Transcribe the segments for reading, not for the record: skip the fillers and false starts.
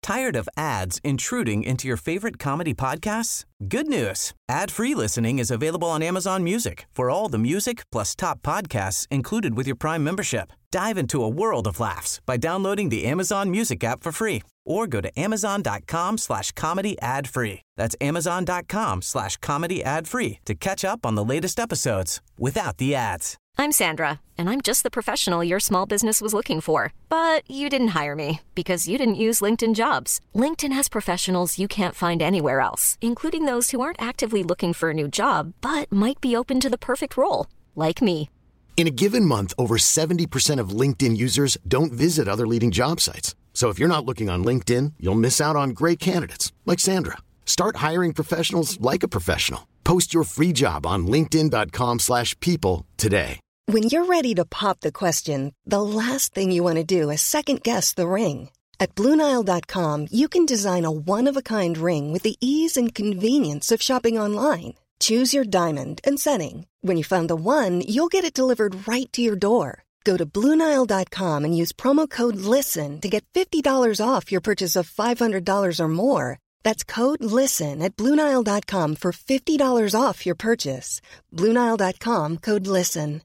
Tired of ads intruding into your favorite comedy podcasts? Good news. Ad-free listening is available on Amazon Music for all the music plus top podcasts included with your Prime membership. Dive into a world of laughs by downloading the Amazon Music app for free or go to amazon.com/comedy ad-free. That's amazon.com/comedy ad-free to catch up on the latest episodes without the ads. I'm Sandra, and I'm just the professional your small business was looking for. But you didn't hire me because you didn't use LinkedIn Jobs. LinkedIn has professionals you can't find anywhere else, including those who aren't actively looking for a new job, but might be open to the perfect role, like me. In a given month, over 70% of LinkedIn users don't visit other leading job sites. So if you're not looking on LinkedIn, you'll miss out on great candidates like Sandra. Start hiring professionals like a professional. Post your free job on linkedin.com/people today. When you're ready to pop the question, the last thing you want to do is second-guess the ring. At BlueNile.com, you can design a one-of-a-kind ring with the ease and convenience of shopping online. Choose your diamond and setting. When you find the one, you'll get it delivered right to your door. Go to BlueNile.com and use promo code LISTEN to get $50 off your purchase of $500 or more. That's code LISTEN at BlueNile.com for $50 off your purchase. BlueNile.com, code LISTEN.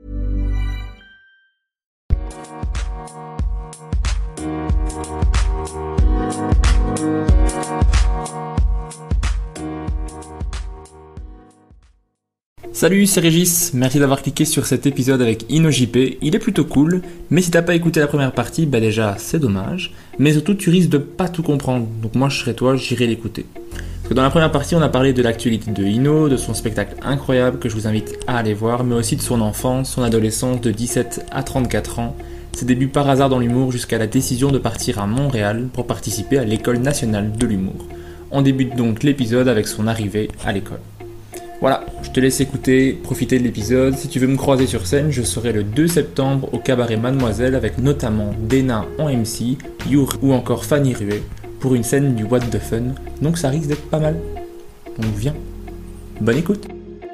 Salut, c'est Régis, merci d'avoir cliqué sur cet épisode avec InnoJP, il est plutôt cool, mais si t'as pas écouté la première partie, bah déjà c'est dommage, mais surtout tu risques de pas tout comprendre, donc moi je serai toi, j'irai l'écouter. Parce que dans la première partie on a parlé de l'actualité de Inno, de son spectacle incroyable que je vous invite à aller voir, mais aussi de son enfance, son adolescence de 17 à 34 ans, ses débuts par hasard dans l'humour jusqu'à la décision de partir à Montréal pour participer à l'École nationale de l'humour. On débute donc l'épisode avec son arrivée à l'école. Voilà, je te laisse écouter, profiter de l'épisode. Si tu veux me croiser sur scène, je serai le 2 septembre au cabaret Mademoiselle avec notamment Dena en MC, Your ou encore Fanny Ruet pour une scène du What the Fun. Donc ça risque d'être pas mal. Donc viens, bonne écoute.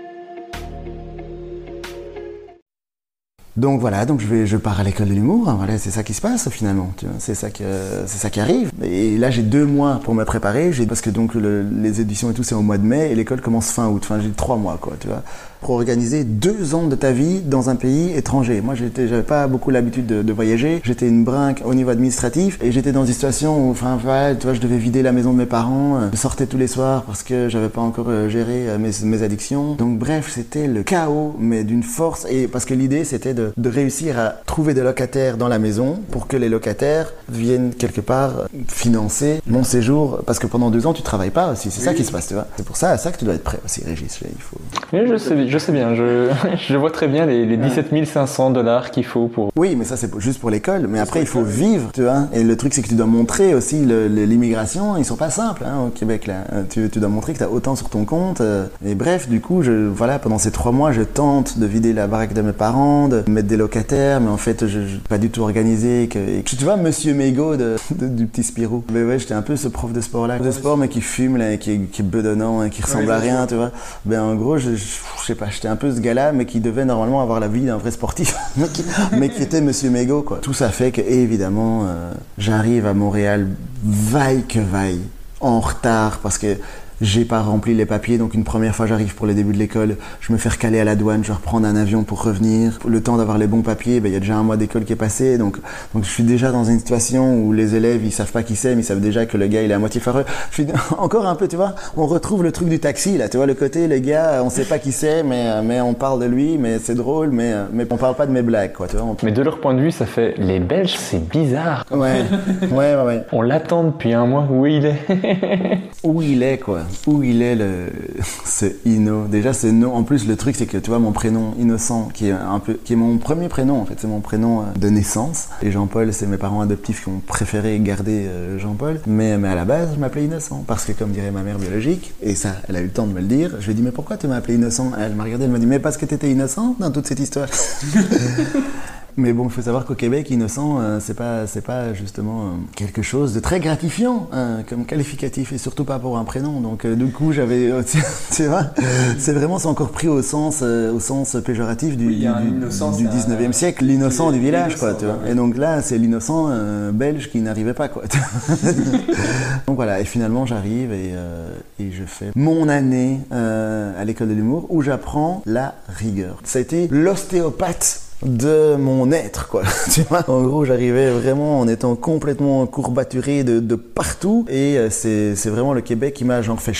Donc voilà, je pars à l'école de l'humour, voilà, c'est ça qui se passe finalement, tu vois, c'est ça qui arrive. Et là j'ai 2 mois pour me préparer, parce que donc les éditions et tout c'est au mois de mai et l'école commence fin août, j'ai 3 mois quoi, tu vois, pour organiser 2 ans de ta vie dans un pays étranger. Moi j'avais pas beaucoup l'habitude de voyager, j'étais une brinque au niveau administratif et j'étais dans une situation où, tu vois, je devais vider la maison de mes parents, je sortais tous les soirs parce que j'avais pas encore géré mes addictions. Donc bref, c'était le chaos, mais d'une force, et parce que l'idée c'était de réussir à trouver des locataires dans la maison pour que les locataires viennent quelque part financer mon séjour, parce que pendant 2 ans tu travailles pas aussi, c'est ça qui se passe, tu vois. C'est pour ça que tu dois être prêt aussi, Régis. Il faut... Oui, je sais bien, je vois très bien les 17 500 $ qu'il faut pour... Oui, mais ça c'est juste pour l'école, mais après il faut vivre, tu vois. Et le truc c'est que tu dois montrer aussi l'immigration, ils sont pas simples au Québec là. Tu dois montrer que tu as autant sur ton compte. Et bref, du coup, pendant ces 3 mois, je tente de vider la baraque de mes parents, de mettre des locataires, mais en fait je pas du tout organisé, tu vois, Monsieur Mégo du petit Spirou. Mais ouais, j'étais un peu ce prof de sport là, mais qui fume là, qui est bedonnant, qui ressemble à rien, tu vois. Ben en gros, je sais pas, j'étais un peu ce gars-là, mais qui devait normalement avoir la vie d'un vrai sportif, mais qui était Monsieur Mégo quoi. Tout ça fait que évidemment, j'arrive à Montréal vaille que vaille, en retard parce que j'ai pas rempli les papiers, donc une première fois j'arrive pour le début de l'école, je me fais recaler à la douane, je dois reprendre un avion pour revenir. Le temps d'avoir les bons papiers, il y a déjà 1 mois d'école qui est passé, donc je suis déjà dans une situation où les élèves ils savent pas qui c'est, mais ils savent déjà que le gars il est à moitié fareux. Je suis encore un peu, tu vois, on retrouve le truc du taxi là, tu vois, le côté le gars, on sait pas qui c'est, mais on parle de lui, mais c'est drôle, mais on parle pas de mes blagues quoi, tu vois. Mais de leur point de vue, ça fait les Belges, c'est bizarre. Ouais. On l'attend depuis 1 mois, où il est? Où il est quoi. Où il est ce Inno. Déjà ce nom, en plus le truc c'est que tu vois mon prénom Innocent qui est mon premier prénom en fait, c'est mon prénom de naissance, et Jean-Paul c'est mes parents adoptifs qui ont préféré garder Jean-Paul, mais à la base je m'appelais Innocent parce que comme dirait ma mère biologique, et ça elle a eu le temps de me le dire, je lui ai dit mais pourquoi tu m'as appelé Innocent? Elle m'a regardé, elle m'a dit mais parce que t'étais innocent dans toute cette histoire. Mais bon, il faut savoir qu'au Québec, innocent, c'est pas justement quelque chose de très gratifiant comme qualificatif, et surtout pas pour un prénom. Donc du coup, j'avais, tu vois, c'est encore pris au sens péjoratif du 19e siècle, l'innocent du village, quoi, tu vois. Et donc là, c'est l'innocent belge qui n'arrivait pas, quoi. Donc voilà, et finalement, j'arrive et je fais mon année à l'école de l'humour où j'apprends la rigueur. Ça a été l'ostéopathe de mon être, quoi. Tu vois, en gros, j'arrivais vraiment en étant complètement courbaturé de partout, et c'est vraiment le Québec qui m'a genre fait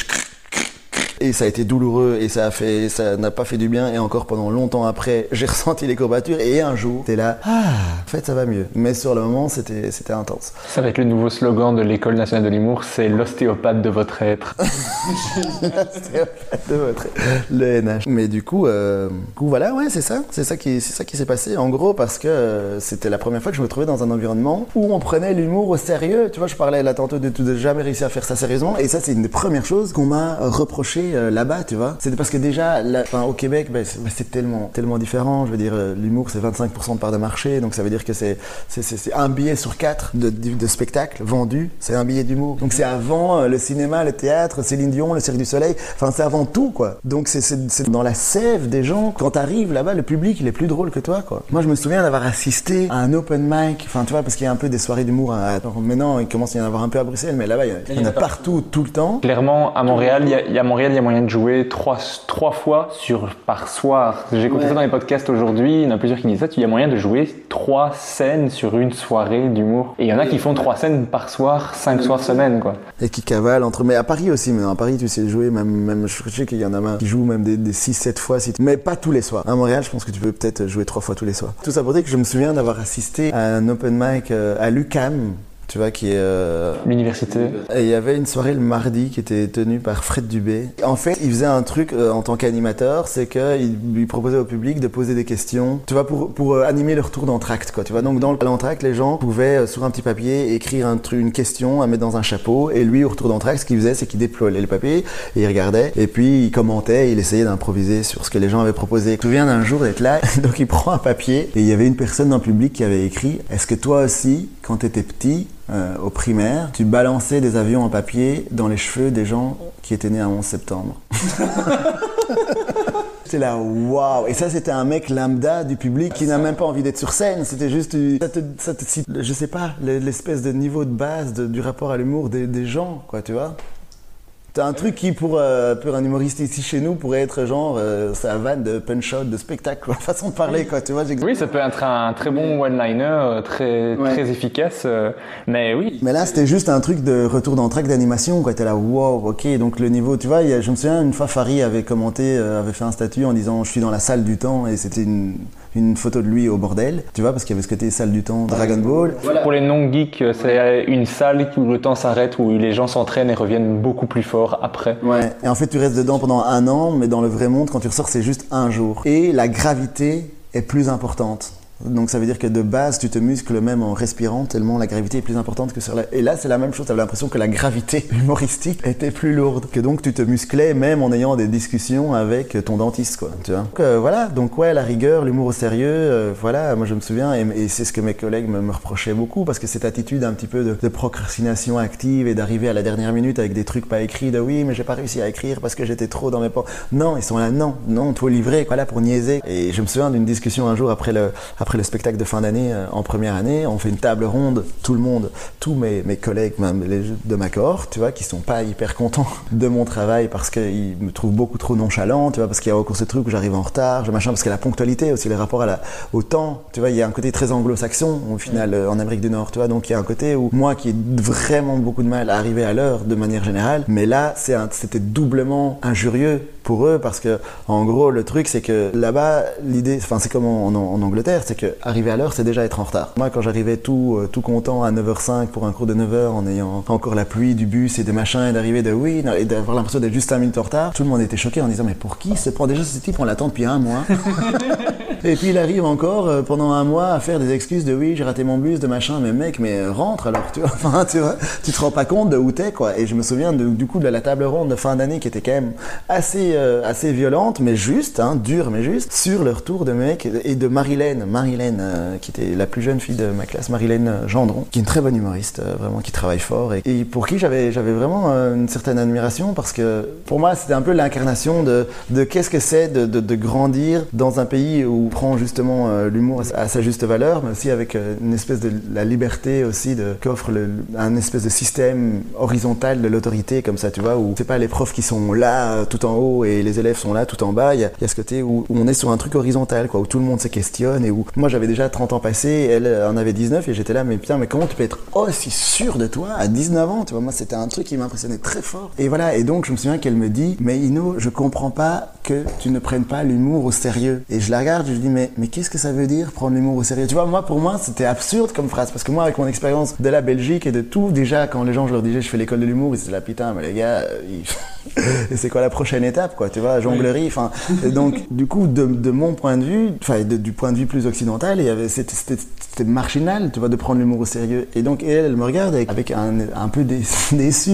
et ça a été douloureux, et ça n'a pas fait du bien, et encore pendant longtemps après, j'ai ressenti les courbatures, et un jour, t'es là, en fait ça va mieux. Mais sur le moment, c'était intense. Ça va être le nouveau slogan de l'École nationale de l'humour, c'est l'ostéopathe de votre être. L'ostéopathe de votre être, le NH. Mais du coup, voilà, ouais, c'est ça qui s'est passé, en gros, parce que c'était la première fois que je me trouvais dans un environnement où on prenait l'humour au sérieux. Tu vois, je parlais là tantôt de jamais réussir à faire ça sérieusement, et ça, c'est une des premières choses qu'on m'a reproché là-bas, tu vois. C'était parce que déjà, au Québec, c'est tellement différent. Je veux dire, l'humour, c'est 25% de part de marché, donc ça veut dire que c'est un billet sur 4 de spectacle vendu, c'est un billet d'humour. Donc c'est avant le cinéma, le théâtre, Céline Dion, le Cirque du Soleil, enfin c'est avant tout, quoi. Donc c'est dans la sève des gens. Quand t'arrives là-bas, le public, il est plus drôle que toi, quoi. Moi, je me souviens d'avoir assisté à un open mic, enfin tu vois, parce qu'il y a un peu des soirées d'humour maintenant, il commence à y en avoir un peu à Bruxelles, mais là-bas, il y en a partout, tout le temps. Clairement, à Montréal, il y a moyen de jouer trois fois par soir. J'ai écouté ça dans les podcasts aujourd'hui, il y en a plusieurs qui disent ça, il y a moyen de jouer 3 scènes sur une soirée d'humour. Et il y en a qui font 3 scènes par soir, 5 soirs semaine, quoi. Et qui cavalent entre... Mais à Paris aussi, mais à Paris, tu sais jouer, même je sais qu'il y en a qui jouent même des 6-7 fois, mais pas tous les soirs. À Montréal, je pense que tu peux peut-être jouer 3 fois tous les soirs. Tout ça pour dire que je me souviens d'avoir assisté à un open mic à l'UQAM, tu vois, qui est... l'université. Et il y avait une soirée le mardi qui était tenue par Fred Dubé. En fait, il faisait un truc en tant qu'animateur, c'est qu'il lui proposait au public de poser des questions, tu vois, pour animer le retour d'entracte, quoi. Tu vois, donc dans l'entracte, les gens pouvaient, sur un petit papier, écrire une question à mettre dans un chapeau, et lui, au retour d'entracte, ce qu'il faisait, c'est qu'il déployait le papier, et il regardait, et puis il commentait, et il essayait d'improviser sur ce que les gens avaient proposé. Je me souviens d'un jour d'être là, donc il prend un papier, et il y avait une personne dans le public qui avait écrit « Est-ce que toi aussi, quand t'étais petit, au primaire, tu balançais des avions en papier dans les cheveux des gens qui étaient nés à 11 septembre. » J'étais là, waouh! Et ça, c'était un mec lambda du public qui n'a même pas envie d'être sur scène. C'était juste, ça te cite, je sais pas, l'espèce de niveau de base du rapport à l'humour des gens, quoi, tu vois? T'as un truc qui, pour un humoriste ici chez nous, pourrait être genre sa vanne de punch-out, de spectacle, quoi. Façon de parler, quoi, tu vois. Oui, ça peut être un très bon one-liner, très efficace, mais oui. Mais là, c'était juste un truc de retour d'entracte d'animation, quoi. T'es là, wow, ok, donc le niveau, tu vois, je me souviens, une fois, Farid avait commenté, avait fait un statut en disant « Je suis dans la salle du temps », et c'était une photo de lui au bordel, tu vois, parce qu'il y avait ce côté salle du temps, Dragon Ball. Voilà. Pour les non-geeks, c'est une salle où le temps s'arrête, où les gens s'entraînent et reviennent beaucoup plus fort après. Ouais, et en fait tu restes dedans pendant 1 an, mais dans le vrai monde, quand tu ressors, c'est juste 1 jour. Et la gravité est plus importante. Donc ça veut dire que de base, tu te muscles même en respirant, tellement la gravité est plus importante que sur la... Et là, c'est la même chose, tu avais l'impression que la gravité humoristique était plus lourde, que donc tu te musclais même en ayant des discussions avec ton dentiste, quoi, tu vois. Donc voilà, donc ouais, la rigueur, l'humour au sérieux, voilà, moi je me souviens, et c'est ce que mes collègues me reprochaient beaucoup, parce que cette attitude un petit peu de procrastination active et d'arriver à la dernière minute avec des trucs pas écrits, de oui, mais j'ai pas réussi à écrire parce que j'étais trop dans mes pas. Non, ils sont là, non, toi livré, voilà, pour niaiser. Et je me souviens d'une discussion un jour après le spectacle de fin d'année en première année, on fait une table ronde, tout le monde, tous mes collègues même de ma cohorte, tu vois, qui sont pas hyper contents de mon travail parce qu'ils me trouvent beaucoup trop nonchalant, tu vois, parce qu'il y a encore ce truc où j'arrive en retard, parce que la ponctualité aussi, les rapports au temps, tu vois, il y a un côté très anglo-saxon au final en Amérique du Nord, tu vois, donc il y a un côté où moi qui ai vraiment beaucoup de mal à arriver à l'heure de manière générale, mais là c'était doublement injurieux pour eux parce que en gros le truc c'est que là-bas l'idée, enfin c'est comme en Angleterre, c'est que arriver à l'heure c'est déjà être en retard. Moi quand j'arrivais tout content à 9h05 pour un cours de 9h en ayant encore la pluie du bus et des machins et d'arriver et d'avoir l'impression d'être juste 5 minutes en retard, tout le monde était choqué en disant mais pour qui se prend déjà ce type, on l'attend depuis 1 mois. Et puis il arrive encore pendant un mois à faire des excuses de oui, j'ai raté mon bus, de machin, mais mec, mais rentre alors, tu vois. Enfin, tu vois, tu te rends pas compte de où t'es, quoi. Et je me souviens du coup de la table ronde de fin d'année qui était quand même assez violente, mais juste, dure, mais juste, sur le retour de mec et de Marilène, qui était la plus jeune fille de ma classe, Marilène Gendron, qui est une très bonne humoriste, vraiment, qui travaille fort et pour qui j'avais vraiment une certaine admiration parce que pour moi c'était un peu l'incarnation de qu'est-ce que c'est de grandir dans un pays où on prend justement l'humour à sa juste valeur, mais aussi avec une espèce de la liberté aussi qu'offre un espèce de système horizontal de l'autorité comme ça, tu vois, où c'est pas les profs qui sont là tout en haut et les élèves sont là tout en bas, il y a ce côté où on est sur un truc horizontal, quoi, où tout le monde se questionne et où moi j'avais déjà 30 ans passés, elle en avait 19 et j'étais là, mais putain, mais comment tu peux être aussi sûr de toi à 19 ans, tu vois, moi c'était un truc qui m'impressionnait très fort. Et voilà, et donc je me souviens qu'elle me dit, mais Ino, je comprends pas que tu ne prennes pas l'humour au sérieux. Et je la regarde, je lui dis, mais qu'est-ce que ça veut dire prendre l'humour au sérieux? Tu vois, pour moi, c'était absurde comme phrase, parce que moi, avec mon expérience de la Belgique et de tout, déjà, quand les gens, je leur disais, je fais l'école de l'humour, ils étaient là, putain, mais les gars, et c'est quoi la prochaine étape, quoi, tu vois, jonglerie, enfin, et donc, du coup, de mon point de vue, enfin, du point de vue plus occidental, c'était marginal, tu vois, de prendre l'humour au sérieux. Et donc, elle me regarde avec un peu déçu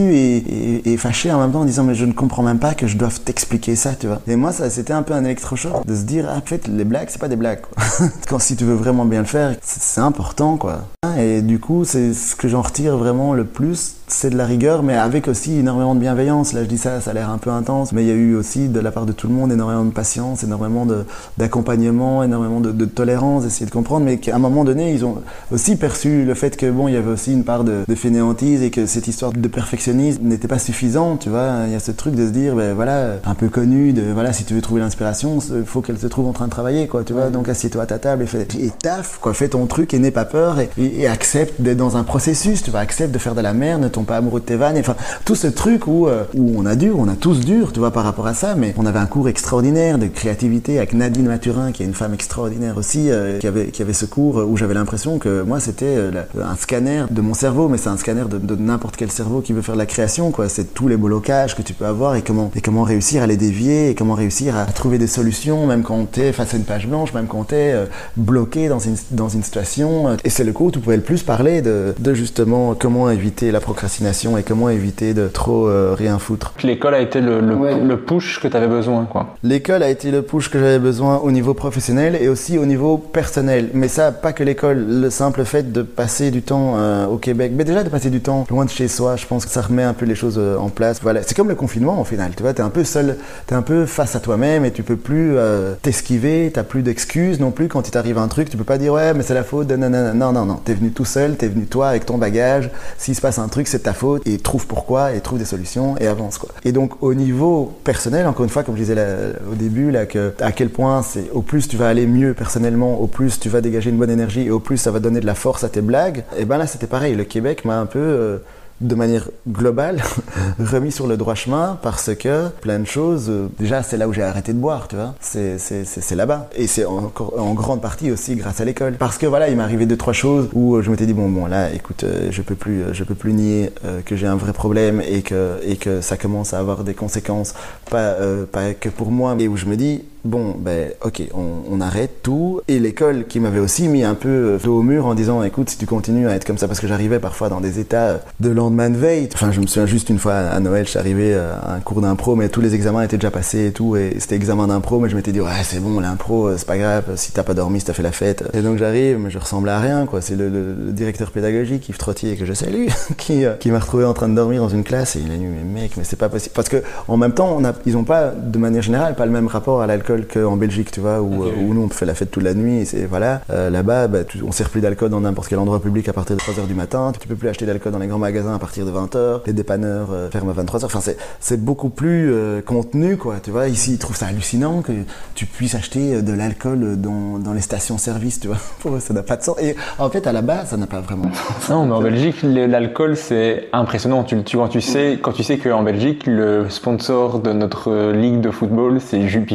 et fâché en même temps en disant, mais je ne comprends même pas que je doive t'expliquer ça, tu vois. Et moi, ça, c'était un peu un électrochoc de se dire, en fait, les blagues, c'est pas des blagues, quoi. Quand si tu veux vraiment bien le faire, c'est important, quoi. Et du coup, c'est ce que j'en retire vraiment le plus, c'est de la rigueur, mais avec aussi énormément de bienveillance. Là, je dis ça a l'air un peu intense, mais il y a eu aussi, de la part de tout le monde, énormément de patience, énormément d'accompagnement, énormément de tolérance, essayer de comprendre, mais qu'à un moment donné, ils ont aussi perçu le fait que, bon, il y avait aussi une part de fainéantise et que cette histoire de perfectionnisme n'était pas suffisante, tu vois. Il y a ce truc de se dire, ben voilà, un peu connu, voilà, si tu veux trouver l'inspiration, il faut qu'elle se trouve en train de travailler, quoi, tu vois. Donc, assieds-toi à ta table et taffe, quoi, fais ton truc et n'aie pas peur et accepte d'être dans un processus, tu vois, accepte de faire de la merde, ne tombe pas amoureux de tes vannes, enfin, tout ce truc où on a tous dur, tu vois, par rapport à ça, mais on avait un cours extraordinaire de créativité avec Nadine Mathurin, qui est une femme extraordinaire aussi, qui avait ce cours où j'avais l'impression que moi, c'était un scanner de mon cerveau, mais c'est un scanner de n'importe quel cerveau qui veut faire de la création, quoi. C'est tous les blocages que tu peux avoir et comment réussir à les dévier et comment réussir à trouver des solutions, même quand t'es face à une page blanche, même quand t'es bloqué dans une situation. Et c'est le cours où tu pouvais le plus parler de justement comment éviter la procrastination et comment éviter de trop rien foutre. L'école a été le push que tu avais besoin, quoi. L'école a été le push que j'avais besoin au niveau professionnel et aussi au niveau personnel. Mais ça, pas que l'école, le simple fait de passer du temps au Québec, mais déjà de passer du temps loin de chez soi, je pense que ça remet un peu les choses en place. Voilà, c'est comme le confinement au final, tu vois, t'es un peu seul, t'es un peu face à toi-même et tu peux plus t'esquiver, t'as plus d'excuses non plus quand il t'arrive un truc, tu peux pas dire ouais mais c'est la faute de non, t'es venu tout seul, t'es venu toi avec ton bagage, s'il se passe un truc c'est ta faute et trouve pourquoi et trouve des solutions et avance, quoi. Et donc au niveau personnel, encore une fois comme je disais au début là, que à quel point c'est au plus tu vas aller mieux personnellement, au plus tu vas dégager une bonne énergie et au plus ça va donner de la force à tes blagues, et ben là c'était pareil, le Québec m'a un peu de manière globale remis sur le droit chemin parce que plein de choses, déjà c'est là où j'ai arrêté de boire, tu vois, c'est là-bas et c'est encore en grande partie aussi grâce à l'école, parce que voilà il m'est arrivé 2-3 choses où je m'étais dit bon là écoute je peux plus nier que j'ai un vrai problème et que ça commence à avoir des conséquences pas que pour moi, et où je me dis bon, ben, ok, on arrête tout. Et l'école qui m'avait aussi mis un peu au mur en disant, écoute, si tu continues à être comme ça, parce que j'arrivais parfois dans des états de lendemain de veille. Enfin, je me souviens juste une fois à Noël, je suis arrivé à un cours d'impro, mais tous les examens étaient déjà passés et tout, et c'était examen d'impro, mais je m'étais dit, ouais, c'est bon, l'impro, c'est pas grave, si t'as pas dormi, si t'as fait la fête. Et donc j'arrive, mais je ressemblais à rien, quoi. C'est le directeur pédagogique, Yves Trottier, que je salue, qui m'a retrouvé en train de dormir dans une classe, et il a dit, mais mec, mais c'est pas possible. Parce que, en même temps, ils ont pas, de manière générale, pas le même rapport à l'alcool qu'en Belgique, tu vois, où nous on fait la fête toute la nuit, et c'est, voilà, là-bas, on sert plus d'alcool dans n'importe quel endroit public à partir de 3h du matin, tu peux plus acheter d'alcool dans les grands magasins à partir de 20h, les dépanneurs ferment à 23h, enfin c'est beaucoup plus contenu, quoi, tu vois. Ici ils trouvent ça hallucinant que tu puisses acheter de l'alcool dans les stations-service, tu vois. Pour eux ça n'a pas de sens, et en fait à la base ça n'a pas vraiment de sens. Non, mais en Belgique l'alcool c'est impressionnant, quand tu sais qu'en Belgique le sponsor de notre ligue de football c'est Jupiler,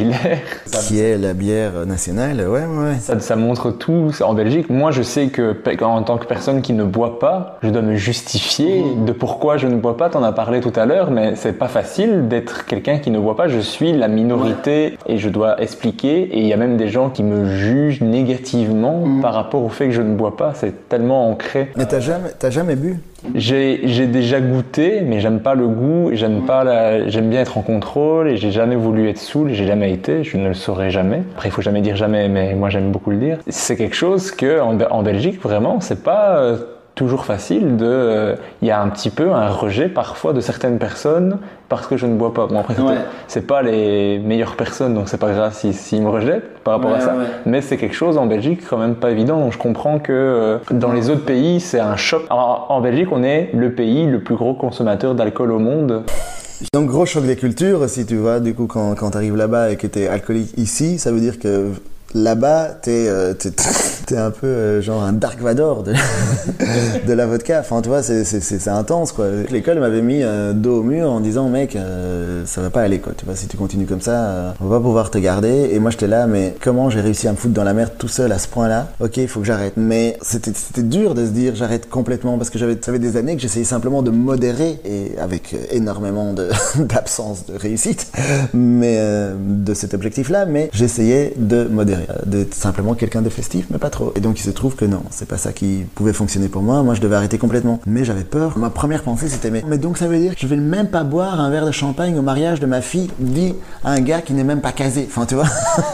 Qui est la bière nationale, ouais. Ça montre tout en Belgique. Moi, je sais que en tant que personne qui ne boit pas, je dois me justifier de pourquoi je ne bois pas. T'en as parlé tout à l'heure, mais c'est pas facile d'être quelqu'un qui ne boit pas. Je suis la minorité et je dois expliquer. Et il y a même des gens qui me jugent négativement par rapport au fait que je ne bois pas. C'est tellement ancré. Mais t'as jamais bu? J'ai déjà goûté, mais j'aime pas le goût, j'aime bien être en contrôle et j'ai jamais voulu être saoul, j'ai jamais été, je ne le saurai jamais. Après, il faut jamais dire jamais, mais moi j'aime beaucoup le dire. C'est quelque chose que en Belgique, vraiment, c'est pas toujours facile il y a un petit peu un rejet parfois de certaines personnes parce que je ne bois pas. Bon, après, c'est pas les meilleures personnes, donc c'est pas grave s'ils me rejettent par rapport à ça. Ouais. Mais c'est quelque chose en Belgique quand même pas évident. Donc je comprends que dans les autres pays, c'est un choc. Alors, en Belgique, on est le pays le plus gros consommateur d'alcool au monde. Donc gros choc des cultures aussi, tu vois. Du coup, quand t'arrives là-bas et que t'es alcoolique ici, ça veut dire que là-bas, t'es un peu genre un Dark Vador de la vodka. Enfin, tu vois, c'est intense, quoi. L'école m'avait mis dos au mur en disant, mec, ça va pas aller, quoi. Tu vois, si tu continues comme ça, on va pas pouvoir te garder. Et moi, j'étais là, mais comment j'ai réussi à me foutre dans la merde tout seul à ce point-là? Ok, il faut que j'arrête. Mais c'était dur de se dire, j'arrête complètement, parce que ça fait des années que j'essayais simplement de modérer, et avec énormément d'absence de réussite, mais de cet objectif-là, mais j'essayais de modérer. D'être simplement quelqu'un de festif, mais pas trop. Et donc il se trouve que non, c'est pas ça qui pouvait fonctionner pour moi. Moi, je devais arrêter complètement. Mais j'avais peur. Ma première pensée, c'était mais donc ça veut dire que je vais même pas boire un verre de champagne au mariage de ma fille, dit à un gars qui n'est même pas casé. Enfin, tu vois.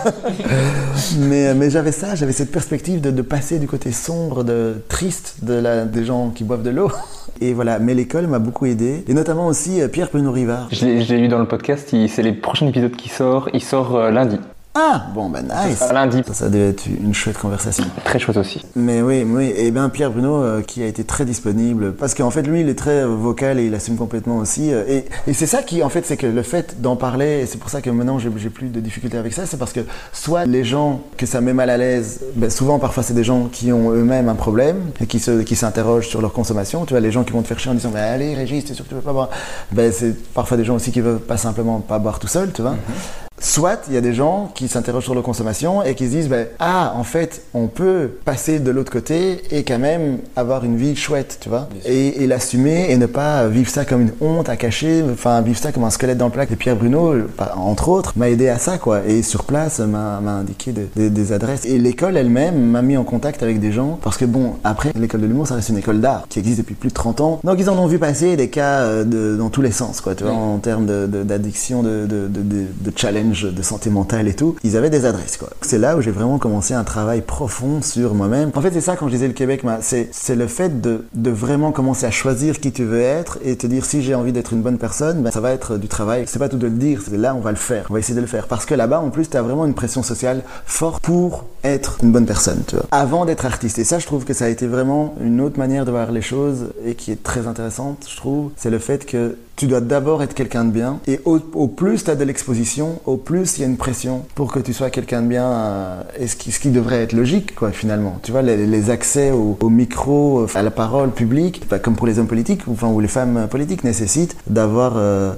mais j'avais cette perspective de passer du côté sombre, triste des gens qui boivent de l'eau. Et voilà, mais l'école m'a beaucoup aidé. Et notamment aussi Pierre Bruno Rivard. Je l'ai lu dans le podcast, c'est les prochains épisodes qui sortent. Il sort lundi. Ah, bon, bah nice. Lundi. Ça devait être une chouette conversation. Très chouette aussi. Mais oui. Et bien Pierre Bruno, qui a été très disponible, parce qu'en fait, lui, il est très vocal et il assume complètement aussi. Et c'est ça qui, en fait, c'est que le fait d'en parler, et c'est pour ça que maintenant, j'ai plus de difficultés avec ça, c'est parce que soit les gens que ça met mal à l'aise, souvent, parfois, c'est des gens qui ont eux-mêmes un problème et qui s'interrogent sur leur consommation. Tu vois, les gens qui vont te faire chier en disant, allez, Régis, t'es sûr que tu veux pas boire? C'est parfois des gens aussi qui veulent pas simplement pas boire tout seul, tu vois. Soit il y a des gens qui s'interrogent sur leur consommation et qui se disent en fait on peut passer de l'autre côté et quand même avoir une vie chouette, tu vois, et l'assumer et ne pas vivre ça comme une honte à cacher, enfin vivre ça comme un squelette dans le plaque. Et Pierre Bruno, entre autres, m'a aidé à ça, quoi, et sur place m'a indiqué des adresses, et l'école elle-même m'a mis en contact avec des gens, parce que bon, après l'école de l'humour ça reste une école d'art qui existe depuis plus de 30 ans, donc ils en ont vu passer des cas dans tous les sens, quoi, tu vois, en termes d'addiction, de challenge, de santé mentale et tout, ils avaient des adresses, quoi. C'est là où j'ai vraiment commencé un travail profond sur moi-même. En fait, c'est ça, quand je disais le Québec, c'est le fait de vraiment commencer à choisir qui tu veux être et te dire, si j'ai envie d'être une bonne personne, ça va être du travail. C'est pas tout de le dire, c'est là on va le faire, on va essayer de le faire. Parce que là-bas, en plus, t'as vraiment une pression sociale forte pour être une bonne personne, tu vois, avant d'être artiste. Et ça, je trouve que ça a été vraiment une autre manière de voir les choses et qui est très intéressante, je trouve. C'est le fait que tu dois d'abord être quelqu'un de bien, et au plus tu as de l'exposition, au plus il y a une pression pour que tu sois quelqu'un de bien, et ce qui devrait être logique, quoi, finalement. Tu vois, les accès au micro, à la parole publique, comme pour les hommes politiques, ou les femmes politiques, nécessitent d'avoir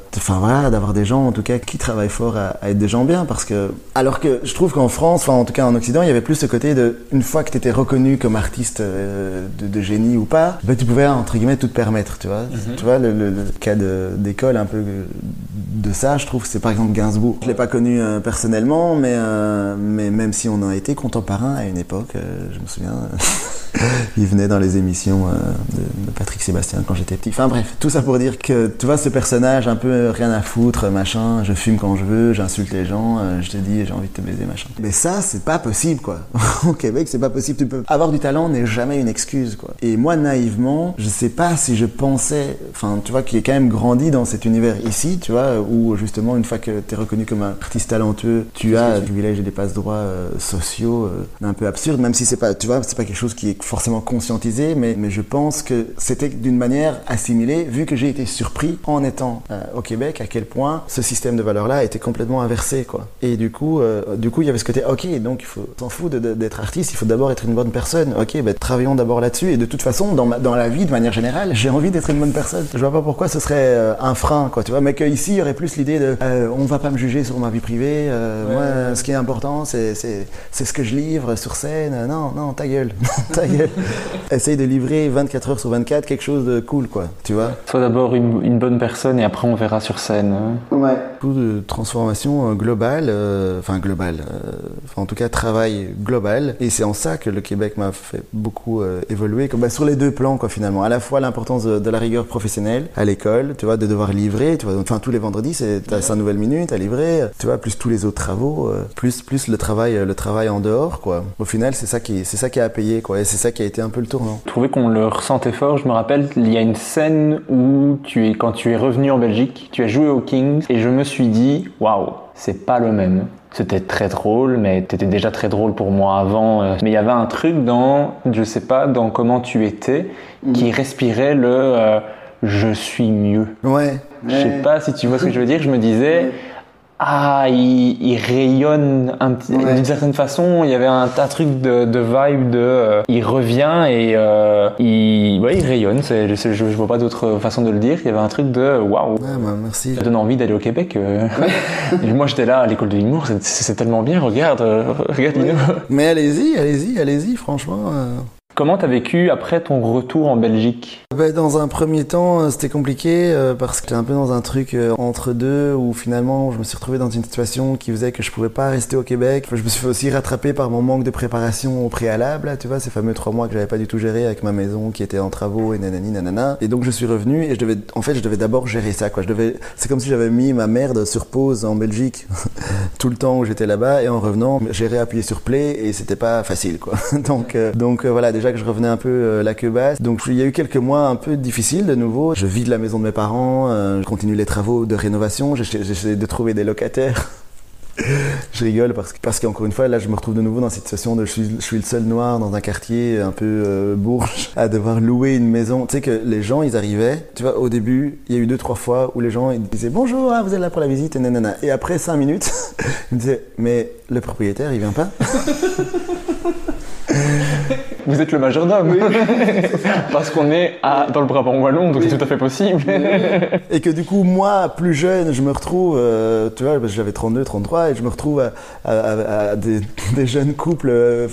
des gens, en tout cas, qui travaillent fort à être des gens bien, parce que, alors que je trouve qu'en France, en tout cas en Occident, il y avait plus ce côté de, une fois que tu étais reconnu comme artiste de génie ou pas, tu pouvais, entre guillemets, tout te permettre, tu vois. Tu vois, le cas d'école un peu de ça, je trouve, c'est par exemple Gainsbourg. Je l'ai pas connu personnellement, mais même si on a été contemporains à une époque, je me souviens, il venait dans les émissions de Patrick Sébastien quand j'étais petit. Enfin bref, tout ça pour dire que, tu vois, ce personnage un peu rien à foutre, machin, je fume quand je veux, j'insulte les gens, je te dis j'ai envie de te baiser, machin. Mais ça, c'est pas possible, quoi. Au Québec, c'est pas possible. Tu peux avoir du talent n'est jamais une excuse, quoi. Et moi, naïvement, je sais pas si je pensais, tu vois, qui est quand même grandi dans cet univers ici, tu vois, où justement, une fois que t'es reconnu comme un artiste talentueux, tu as des privilèges et des passe-droits sociaux un peu absurdes, même si c'est pas, tu vois, c'est pas quelque chose qui est forcément conscientisé, mais je pense que c'était d'une manière assimilée, vu que j'ai été surpris en étant au Québec, à quel point ce système de valeurs-là était complètement inversé, quoi. Et du coup, il y avait ce côté, ok, donc il faut s'en fout d'être artiste, il faut d'abord être une bonne personne. Ok, travaillons d'abord là-dessus. Et de toute façon, dans la vie, de manière générale, j'ai envie d'être une bonne personne. Je vois pas pourquoi ce serait un frein, quoi, tu vois. Mais qu'ici, il y aurait plus l'idée de, on va pas me juger sur ma vie privée. Moi, ce qui est important, c'est ce que je livre sur scène. Non, ta gueule, ta gueule. Essaye de livrer 24 heures sur 24 quelque chose de cool, quoi, tu vois. Sois d'abord une bonne personne et après on verra sur scène. Ouais. Beaucoup de transformation globale, en tout cas travail global. Et c'est en ça que le Québec m'a fait beaucoup évoluer, sur les deux plans, quoi, finalement. À la fois l'importance de la rigueur professionnelle à l'école, tu vois, de devoir livrer, tu vois, enfin tous les vendredis, t'as 5 nouvelles minutes à livrer, tu vois, plus tous les autres travaux, plus le travail en dehors, quoi. Au final, c'est ça qui a payé, quoi, et c'est ça qui a été un peu le tournant. Je trouvais qu'on le ressentait fort. Je me rappelle, il y a une scène où quand tu es revenu en Belgique, tu as joué au Kings, et je me suis dit, waouh, c'est pas le même. C'était très drôle, mais t'étais déjà très drôle pour moi avant. Mais il y avait un truc dans comment tu étais, qui respirait le je suis mieux. Ouais. Je sais pas si tu vois ce que je veux dire. Je me disais, il rayonne d'une certaine façon. Il y avait un truc de vibe il revient et il rayonne. Je vois pas d'autre façon de le dire. Il y avait un truc de waouh. Merci. Ça donne envie d'aller au Québec. Et moi j'étais là à l'école de l'humour. C'est tellement bien. Regarde Lino. Mais allez-y, franchement. Comment t'as vécu après ton retour en Belgique ? Dans un premier temps, c'était compliqué parce que j'étais un peu dans un truc entre deux où finalement je me suis retrouvé dans une situation qui faisait que je pouvais pas rester au Québec. Je me suis fait aussi rattraper par mon manque de préparation au préalable, là, tu vois, ces fameux 3 mois que j'avais pas du tout géré avec ma maison qui était en travaux et nanana. Et donc je suis revenu et je devais d'abord gérer ça, quoi. C'est comme si j'avais mis ma merde sur pause en Belgique tout le temps où j'étais là-bas et en revenant, j'ai réappuyé sur play et c'était pas facile, quoi. Donc voilà, déjà que je revenais un peu la queue basse. Donc il y a eu quelques mois un peu difficiles de nouveau. Je vide la maison de mes parents, je continue les travaux de rénovation, j'essaie de trouver des locataires. Je rigole parce qu'encore une fois, là je me retrouve de nouveau dans cette situation de je suis le seul noir dans un quartier un peu bourge à devoir louer une maison. Tu sais que les gens ils arrivaient, tu vois, au début il y a eu 2-3 fois où les gens ils disaient bonjour, vous êtes là pour la visite et nanana. Et après 5 minutes ils me disaient mais le propriétaire il vient pas. Vous êtes le majordome. Oui. Parce qu'on est dans le Brabant wallon, donc c'est tout à fait possible. Et que du coup, moi, plus jeune, je me retrouve, tu vois, parce que j'avais 32, 33, et je me retrouve à des jeunes couples,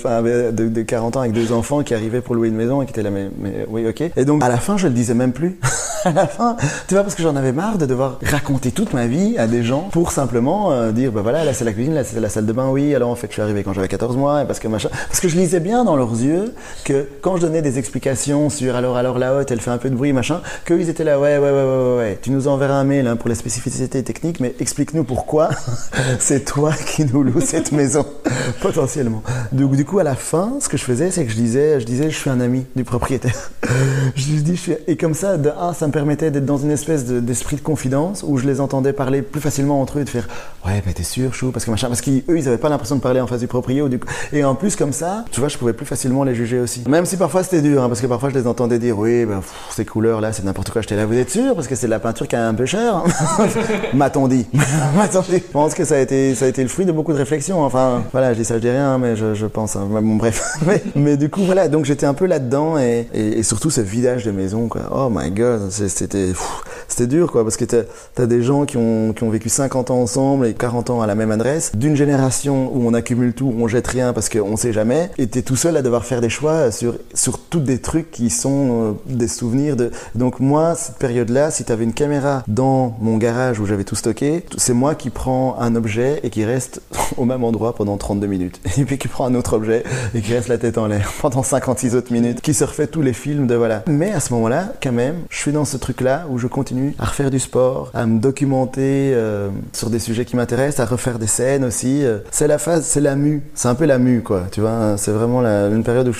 de 40 ans avec 2 enfants qui arrivaient pour louer une maison et qui étaient là, mais oui, ok. Et donc, à la fin, je le disais même plus. À la fin, tu vois, parce que j'en avais marre de devoir raconter toute ma vie à des gens pour simplement dire, voilà, là c'est la cuisine, là c'est la salle de bain, oui, alors en fait je suis arrivé quand j'avais 14 mois, et parce que je lisais bien dans leurs yeux que quand je donnais des explications sur alors la haute, elle fait un peu de bruit, machin, qu'eux ils étaient là, ouais, tu nous enverras un mail pour les spécificités techniques, mais explique-nous pourquoi c'est toi qui nous loue cette maison, potentiellement. Donc du coup, à la fin, ce que je faisais, c'est que je disais, je suis un ami du propriétaire. Je lui dis, et comme ça, ça me permettait d'être dans une espèce d'esprit de confidence où je les entendais parler plus facilement entre eux et de faire ouais mais t'es sûr chou parce qu'eux ils avaient pas l'impression de parler en face du proprio et en plus comme ça tu vois je pouvais plus facilement les juger aussi, même si parfois c'était dur parce que parfois je les entendais dire oui ces couleurs là c'est n'importe quoi, j'étais là vous êtes sûr parce que c'est de la peinture qui est un peu chère m'a-t-on dit. Je pense que ça a été le fruit de beaucoup de réflexions, enfin voilà je dis ça je dis rien mais je pense bon bref mais du coup voilà donc j'étais un peu là-dedans et surtout ce vidage de maison quoi. Oh my god c'était dur quoi parce que t'as des gens qui ont vécu 50 ans ensemble et 40 ans à la même adresse, d'une génération où on accumule tout, où on jette rien parce qu'on sait jamais, et t'es tout seul à devoir faire des choix sur tous des trucs qui sont des souvenirs de. Donc moi cette période-là, si t'avais une caméra dans mon garage où j'avais tout stocké, c'est moi qui prends un objet et qui reste au même endroit pendant 32 minutes et puis qui prend un autre objet et qui reste la tête en l'air pendant 56 autres minutes, qui se refait tous les films de voilà. Mais à ce moment-là, quand même, je suis dans ce truc-là où je continue à refaire du sport, à me documenter sur des sujets qui m'intéressent, à refaire des scènes aussi. C'est la phase, c'est la mue, c'est un peu la mue quoi, tu vois. C'est vraiment une période où je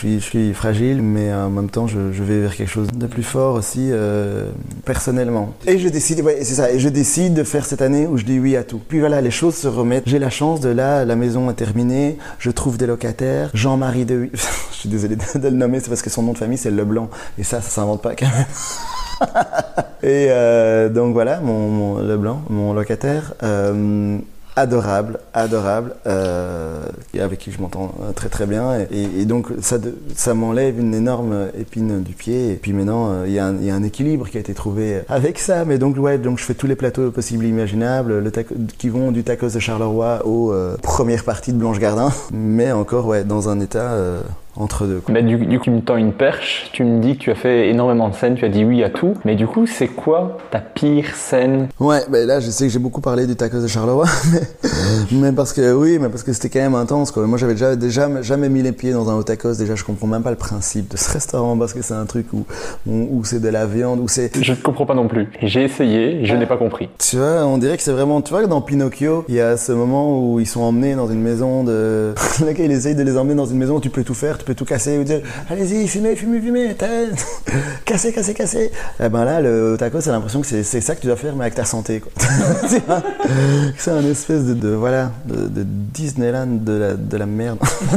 suis fragile, mais en même temps, je vais vers quelque chose de plus fort aussi, personnellement. Et je décide, ouais, c'est ça, et je décide de faire cette année où je dis oui à tout. Puis voilà, les choses se remettent. J'ai la chance de là, la maison est terminée, je trouve des locataires. Jean-Marie de... je suis désolé de le nommer, c'est parce que son nom de famille, c'est Leblanc. Et ça s'invente pas quand même. Et donc voilà, mon Leblanc, mon locataire, adorable, avec qui je m'entends très très bien. Et donc ça m'enlève une énorme épine du pied. Et puis maintenant, il y a un équilibre qui a été trouvé avec ça. Mais donc ouais, donc je fais tous les plateaux possibles et imaginables, qui vont du tacos de Charleroi aux premières parties de Blanche Gardin. Mais encore, ouais, dans un état... entre deux. Bah, du coup, tu me tends une perche, tu me dis que tu as fait énormément de scènes, tu as dit oui à tout, mais du coup, c'est quoi ta pire scène? Ouais, bah là, je sais que j'ai beaucoup parlé du tacos de Charleroi, mais parce que c'était quand même intense, quoi. Moi, j'avais déjà jamais mis les pieds dans un haut tacos, déjà, je comprends même pas le principe de ce restaurant, parce que c'est un truc où c'est de la viande, où c'est... Je ne comprends pas non plus. J'ai essayé, je n'ai pas compris. Tu vois, on dirait que c'est vraiment... Tu vois, dans Pinocchio, il y a ce moment où ils sont emmenés dans une maison de... Le gars, il essaye de les emmener dans une maison où tu peux tout faire, tu peux tout casser, ou dire allez-y, fumez, cassez. Et ben là, le taco, c'est l'impression que c'est ça que tu dois faire, mais avec ta santé, quoi. C'est un espèce de Disneyland de la merde.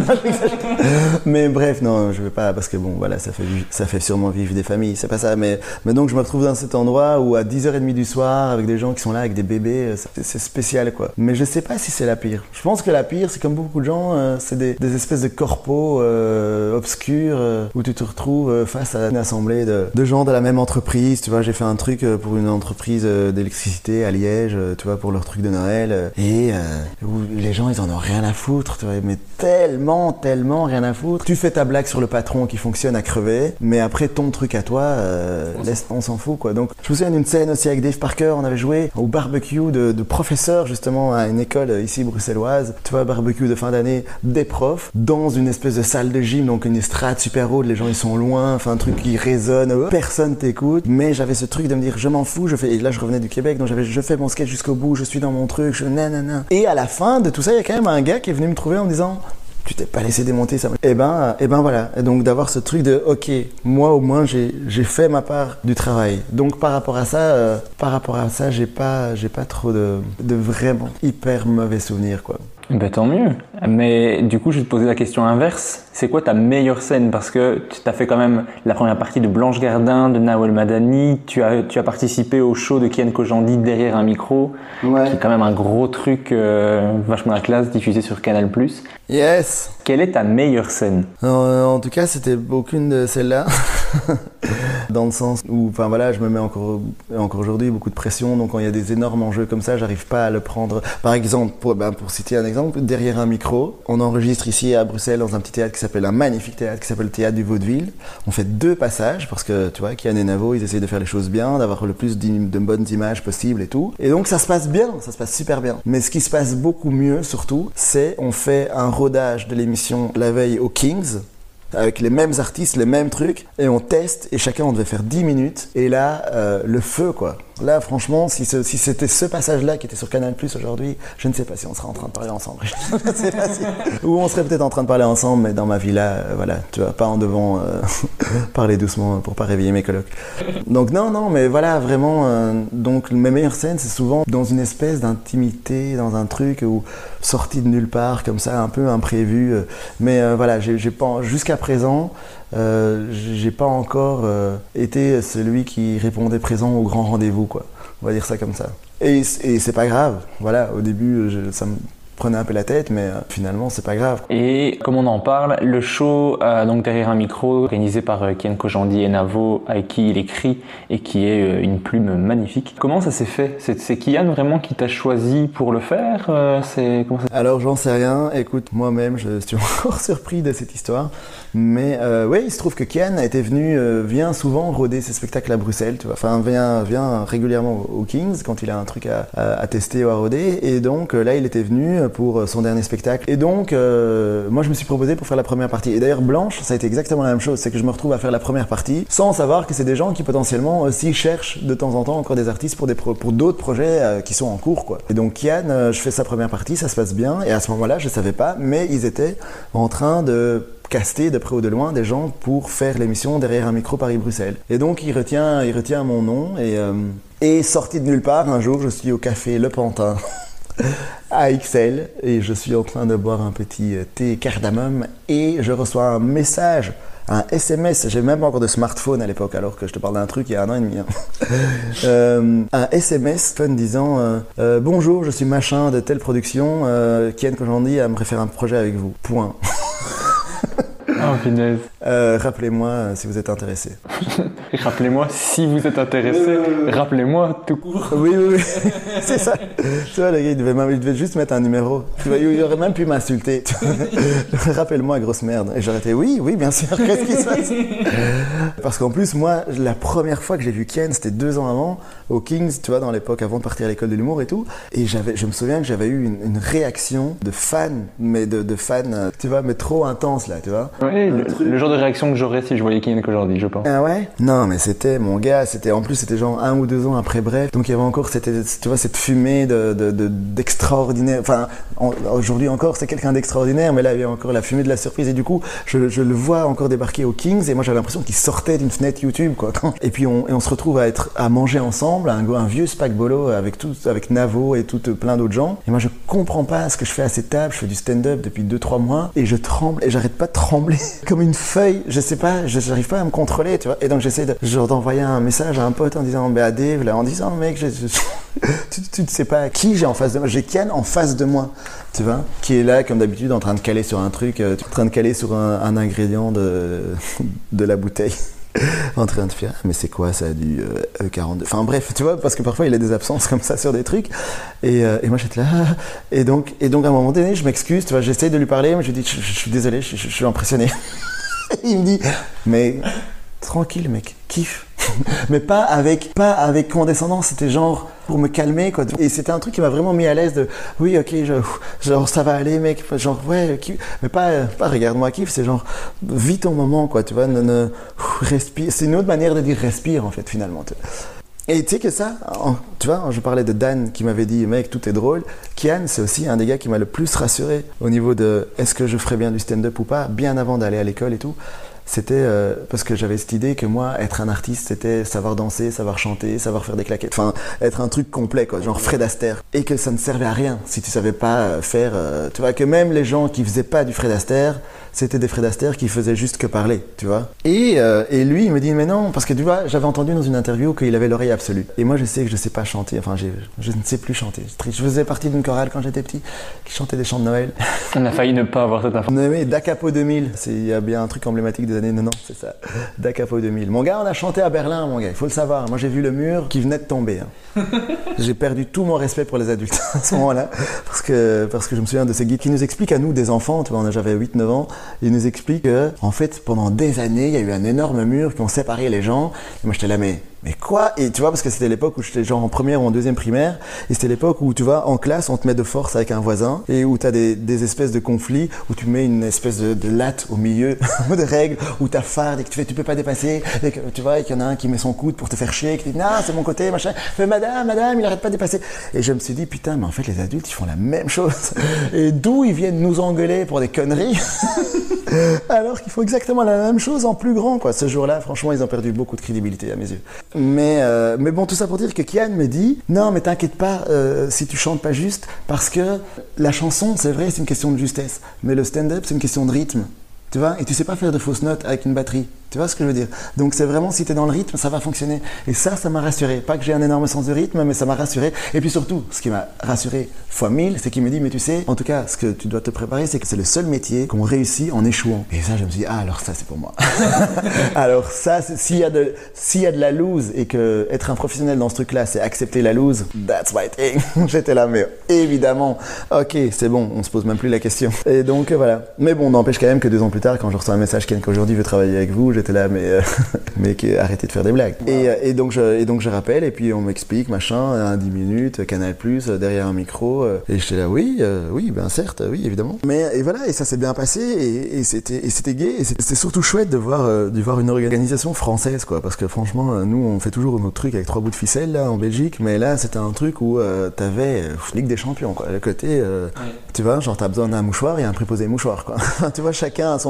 Mais bref, non, je veux pas, parce que bon, voilà, ça fait sûrement vivre des familles, c'est pas ça, mais donc je me retrouve dans cet endroit où à 10h30 du soir, avec des gens qui sont là, avec des bébés, c'est spécial, quoi. Mais je sais pas si c'est la pire. Je pense que la pire, c'est comme beaucoup de gens, c'est des espèces de corpos obscur où tu te retrouves face à une assemblée de gens de la même entreprise. Tu vois, j'ai fait un truc pour une entreprise d'électricité à Liège, tu vois, pour leur truc de Noël, et où les gens ils en ont rien à foutre, tu vois, mais tellement rien à foutre. Tu fais ta blague sur le patron qui fonctionne à crever, mais après ton truc à toi, on s'en fout, quoi. Donc je me souviens d'une scène aussi avec Dave Parker, on avait joué au barbecue de professeurs justement à une école ici bruxelloise, tu vois, barbecue de fin d'année des profs dans une espèce de salle de gym, donc une estrade super haute, les gens ils sont loin, enfin un truc qui résonne, personne t'écoute, mais j'avais ce truc de me dire je m'en fous, et là je revenais du Québec, donc je fais mon sketch jusqu'au bout, je suis dans mon truc, nanana. Et à la fin de tout ça, il y a quand même un gars qui est venu me trouver en me disant tu t'es pas laissé démonter ça. Et ben voilà. Et donc d'avoir ce truc de ok, moi au moins j'ai fait ma part du travail. Donc par rapport à ça, j'ai pas trop de vraiment hyper mauvais souvenirs, quoi. Ben tant mieux. Mais du coup, je vais te poser la question inverse. C'est quoi ta meilleure scène? Parce que tu as fait quand même la première partie de Blanche Gardin, de Nawel Madani. Tu as participé au show de Kian Kojandi derrière un micro, ouais, qui est quand même un gros truc vachement la classe, diffusé sur Canal+. Yes. Quelle est ta meilleure scène? En tout cas, c'était aucune de celles-là. Dans le sens où, enfin voilà, je me mets encore aujourd'hui beaucoup de pression, donc quand il y a des énormes enjeux comme ça, j'arrive pas à le prendre. Par exemple, pour citer un exemple, derrière un micro, on enregistre ici à Bruxelles dans un petit théâtre qui s'appelle un magnifique théâtre qui s'appelle le Théâtre du Vaudeville. On fait 2 passages parce que tu vois, Kian et Navo, ils essayent de faire les choses bien, d'avoir le plus de bonnes images possibles et tout. Et donc ça se passe bien, ça se passe super bien. Mais ce qui se passe beaucoup mieux surtout, c'est on fait un rodage de l'émission la veille au Kings, avec les mêmes artistes, les mêmes trucs, et on teste, et chacun on devait faire 10 minutes, et là, le feu, quoi. Là, franchement, si c'était ce passage-là qui était sur Canal+ aujourd'hui, je ne sais pas si on serait en train de parler ensemble. Je ne sais pas si... Ou on serait peut-être en train de parler ensemble, mais dans ma villa, voilà, tu vois, pas en devant parler doucement pour pas réveiller mes colocs. Donc non, mais voilà, vraiment, donc mes meilleures scènes, c'est souvent dans une espèce d'intimité, dans un truc où sorti de nulle part, comme ça, un peu imprévu. Mais voilà, j'ai pas, jusqu'à présent, j'ai pas encore été celui qui répondait présent au grand rendez-vous, quoi. On va dire ça comme ça. Et c'est pas grave. Voilà, au début, ça me prenait un peu la tête, mais finalement, c'est pas grave. Et comme on en parle, le show donc derrière un micro, organisé par Kian Kojandi et Navo, avec qui il écrit et qui est une plume magnifique. Comment ça s'est fait? C'est Kian vraiment qui t'a choisi pour le faire? Alors, j'en sais rien. Écoute, moi-même, je suis encore surpris de cette histoire. Mais oui, il se trouve que Kian vient souvent rôder ses spectacles à Bruxelles, tu vois. Enfin, vient régulièrement au Kings quand il a un truc à tester ou à rôder. Et donc là, il était venu pour son dernier spectacle. Et donc, moi, je me suis proposé pour faire la première partie. Et d'ailleurs, Blanche, ça a été exactement la même chose. C'est que je me retrouve à faire la première partie sans savoir que c'est des gens qui potentiellement aussi cherchent de temps en temps encore des artistes pour d'autres projets qui sont en cours, quoi. Et donc, Kian, je fais sa première partie, ça se passe bien. Et à ce moment-là, je savais pas, mais ils étaient en train de caster de près ou de loin des gens pour faire l'émission Derrière un micro Paris-Bruxelles. Et donc il retient mon nom et sorti de nulle part, un jour je suis au café Le Pantin à Ixelles et je suis en train de boire un petit thé cardamome et je reçois un message, un SMS, j'ai même pas encore de smartphone à l'époque alors que je te parle d'un truc il y a 1 an et demi. Un SMS disant bonjour, je suis machin de telle production, Kian Kojandi aimerait faire un projet avec vous. Point. Oh punaise. Rappelez-moi si vous êtes intéressé. Rappelez-moi si vous êtes intéressé. Rappelez-moi tout court. Oui. C'est ça. Tu vois, le gars, il devait juste mettre un numéro. Tu vois, il aurait même pu m'insulter. Rappelle-moi, grosse merde. Et j'aurais été oui, bien sûr. Qu'est-ce qui se passe? Parce qu'en plus, moi, la première fois que j'ai vu Kian, c'était 2 ans avant, au Kings, tu vois, dans l'époque avant de partir à l'école de l'humour et tout. Et je me souviens que j'avais eu une réaction de fan, mais de fan, tu vois, mais trop intense là, tu vois. Oui, le genre de réaction que j'aurais si je voyais Kian Kojandi, je pense. Ah ouais? Non, mais c'était mon gars, en plus c'était genre 1 ou 2 ans après Bref, donc il y avait encore tu vois, cette fumée d'extraordinaire, enfin aujourd'hui encore c'est quelqu'un d'extraordinaire, mais là il y a encore la fumée de la surprise et du coup je le vois encore débarquer au Kings et moi j'avais l'impression qu'il sortait d'une fenêtre YouTube quoi. Et puis on se retrouve à manger ensemble, un vieux spagbolo avec Navo et plein d'autres gens, et moi je comprends pas ce que je fais à cette table, je fais du stand-up depuis 2-3 mois et je tremble et j'arrête pas de trembler comme une feuille, je sais pas, j'arrive pas à me contrôler, tu vois. Et donc j'essaie d'envoyer un message à un pote en disant à Dave, là, en disant mec, tu ne sais pas qui j'ai en face de moi, j'ai Kian en face de moi, tu vois, qui est là comme d'habitude en train de caler sur un truc, en train de caler sur un ingrédient de la bouteille. En train de faire, mais c'est quoi ça du E42, enfin bref, tu vois, parce que parfois il a des absences comme ça sur des trucs et moi j'étais là et donc à un moment donné je m'excuse, tu vois, j'essaye de lui parler mais je lui dis je suis désolé, je suis impressionné. Il me dit mais tranquille mec, kiffe. Mais pas avec condescendance, c'était genre pour me calmer quoi. Et c'était un truc qui m'a vraiment mis à l'aise de oui ok genre ça va aller mec, genre ouais mais pas regarde-moi kiffe, c'est genre vis ton moment quoi, tu vois, respire, c'est une autre manière de dire respire en fait finalement. Et tu sais que ça, tu vois, je parlais de Dan qui m'avait dit mec tout est drôle, Kian c'est aussi un des gars qui m'a le plus rassuré au niveau de est-ce que je ferais bien du stand-up ou pas, bien avant d'aller à l'école et tout. C'était parce que j'avais cette idée que moi, être un artiste, c'était savoir danser, savoir chanter, savoir faire des claquettes. Enfin, être un truc complet, quoi, genre Fred Astaire. Et que ça ne servait à rien si tu savais pas faire... tu vois, que même les gens qui faisaient pas du Fred Astaire, c'était des Fred Astaire qui faisaient juste que parler, tu vois. Et lui, il me dit, mais non, parce que tu vois, j'avais entendu dans une interview qu'il avait l'oreille absolue. Et moi, je sais que je sais pas chanter, enfin, je ne sais plus chanter. Je faisais partie d'une chorale quand j'étais petit, qui chantait des chants de Noël. On a failli ne pas avoir cette information. Mais Da Capo 2000, il y a bien un truc emblématique des années 90, c'est ça. Da Capo 2000. Mon gars, on a chanté à Berlin, mon gars, il faut le savoir. Moi, j'ai vu le mur qui venait de tomber. Hein. J'ai perdu tout mon respect pour les adultes à ce moment-là, parce que je me souviens de ces guides qui nous expliquent à nous, des enfants, tu vois, j'avais 8-9 ans, ils nous expliquent que, en fait, pendant des années, il y a eu un énorme mur qui ont séparé les gens. Et moi, j'étais là, mais quoi? Et tu vois, parce que c'était l'époque où j'étais genre en première ou en deuxième primaire, et c'était l'époque où, tu vois, en classe, on te met de force avec un voisin, et où t'as des espèces de conflits, où tu mets une espèce de latte au milieu, de règles, où t'as phare, et que tu peux pas dépasser, et que, tu vois, et qu'il y en a un qui met son coude pour te faire chier, et qui dit, non, c'est mon côté, machin, mais madame, il arrête pas de dépasser. Et je me suis dit, putain, mais en fait, les adultes, ils font la même chose. Et d'où ils viennent nous engueuler pour des conneries, alors qu'il faut exactement la même chose en plus grand, quoi. Ce jour-là, franchement, ils ont perdu beaucoup de crédibilité à mes yeux. Mais bon, tout ça pour dire que Kian me dit non, mais t'inquiète pas si tu chantes pas juste, parce que la chanson, c'est vrai, c'est une question de justesse, mais le stand-up, c'est une question de rythme. Tu vois, et tu sais pas faire de fausses notes avec une batterie. Tu vois ce que je veux dire? Donc c'est vraiment, si t'es dans le rythme, ça va fonctionner. Et ça m'a rassuré. Pas que j'ai un énorme sens de rythme, mais ça m'a rassuré. Et puis surtout, ce qui m'a rassuré fois 1000, c'est qu'il me dit, mais tu sais, en tout cas, ce que tu dois te préparer, c'est que c'est le seul métier qu'on réussit en échouant. Et ça, je me suis dit, ah, alors ça, c'est pour moi. Alors ça, s'il y a de la loose et que être un professionnel dans ce truc-là, c'est accepter la loose, that's my thing. J'étais là, mais évidemment, ok, c'est bon, on se pose même plus la question. Et donc, voilà. Mais bon, n'empêche quand même que 2 ans plus tard, quand je reçois un message qu'aujourd'hui veut travailler avec vous, j'étais là, mais arrêtez de faire des blagues. Wow. Et donc je rappelle, et puis on m'explique, machin, 10 minutes, Canal+, derrière un micro, et j'étais là, oui, ben certes, oui, évidemment. Mais et voilà, et ça s'est bien passé, et c'était gai, et c'était surtout chouette de voir une organisation française, quoi, parce que franchement, nous, on fait toujours notre truc avec 3 bouts de ficelle, là, en Belgique, mais là, c'était un truc où t'avais Ligue des Champions, quoi, le côté, tu vois, genre t'as besoin d'un mouchoir, il y a un préposé mouchoir, quoi. Tu vois, chacun a son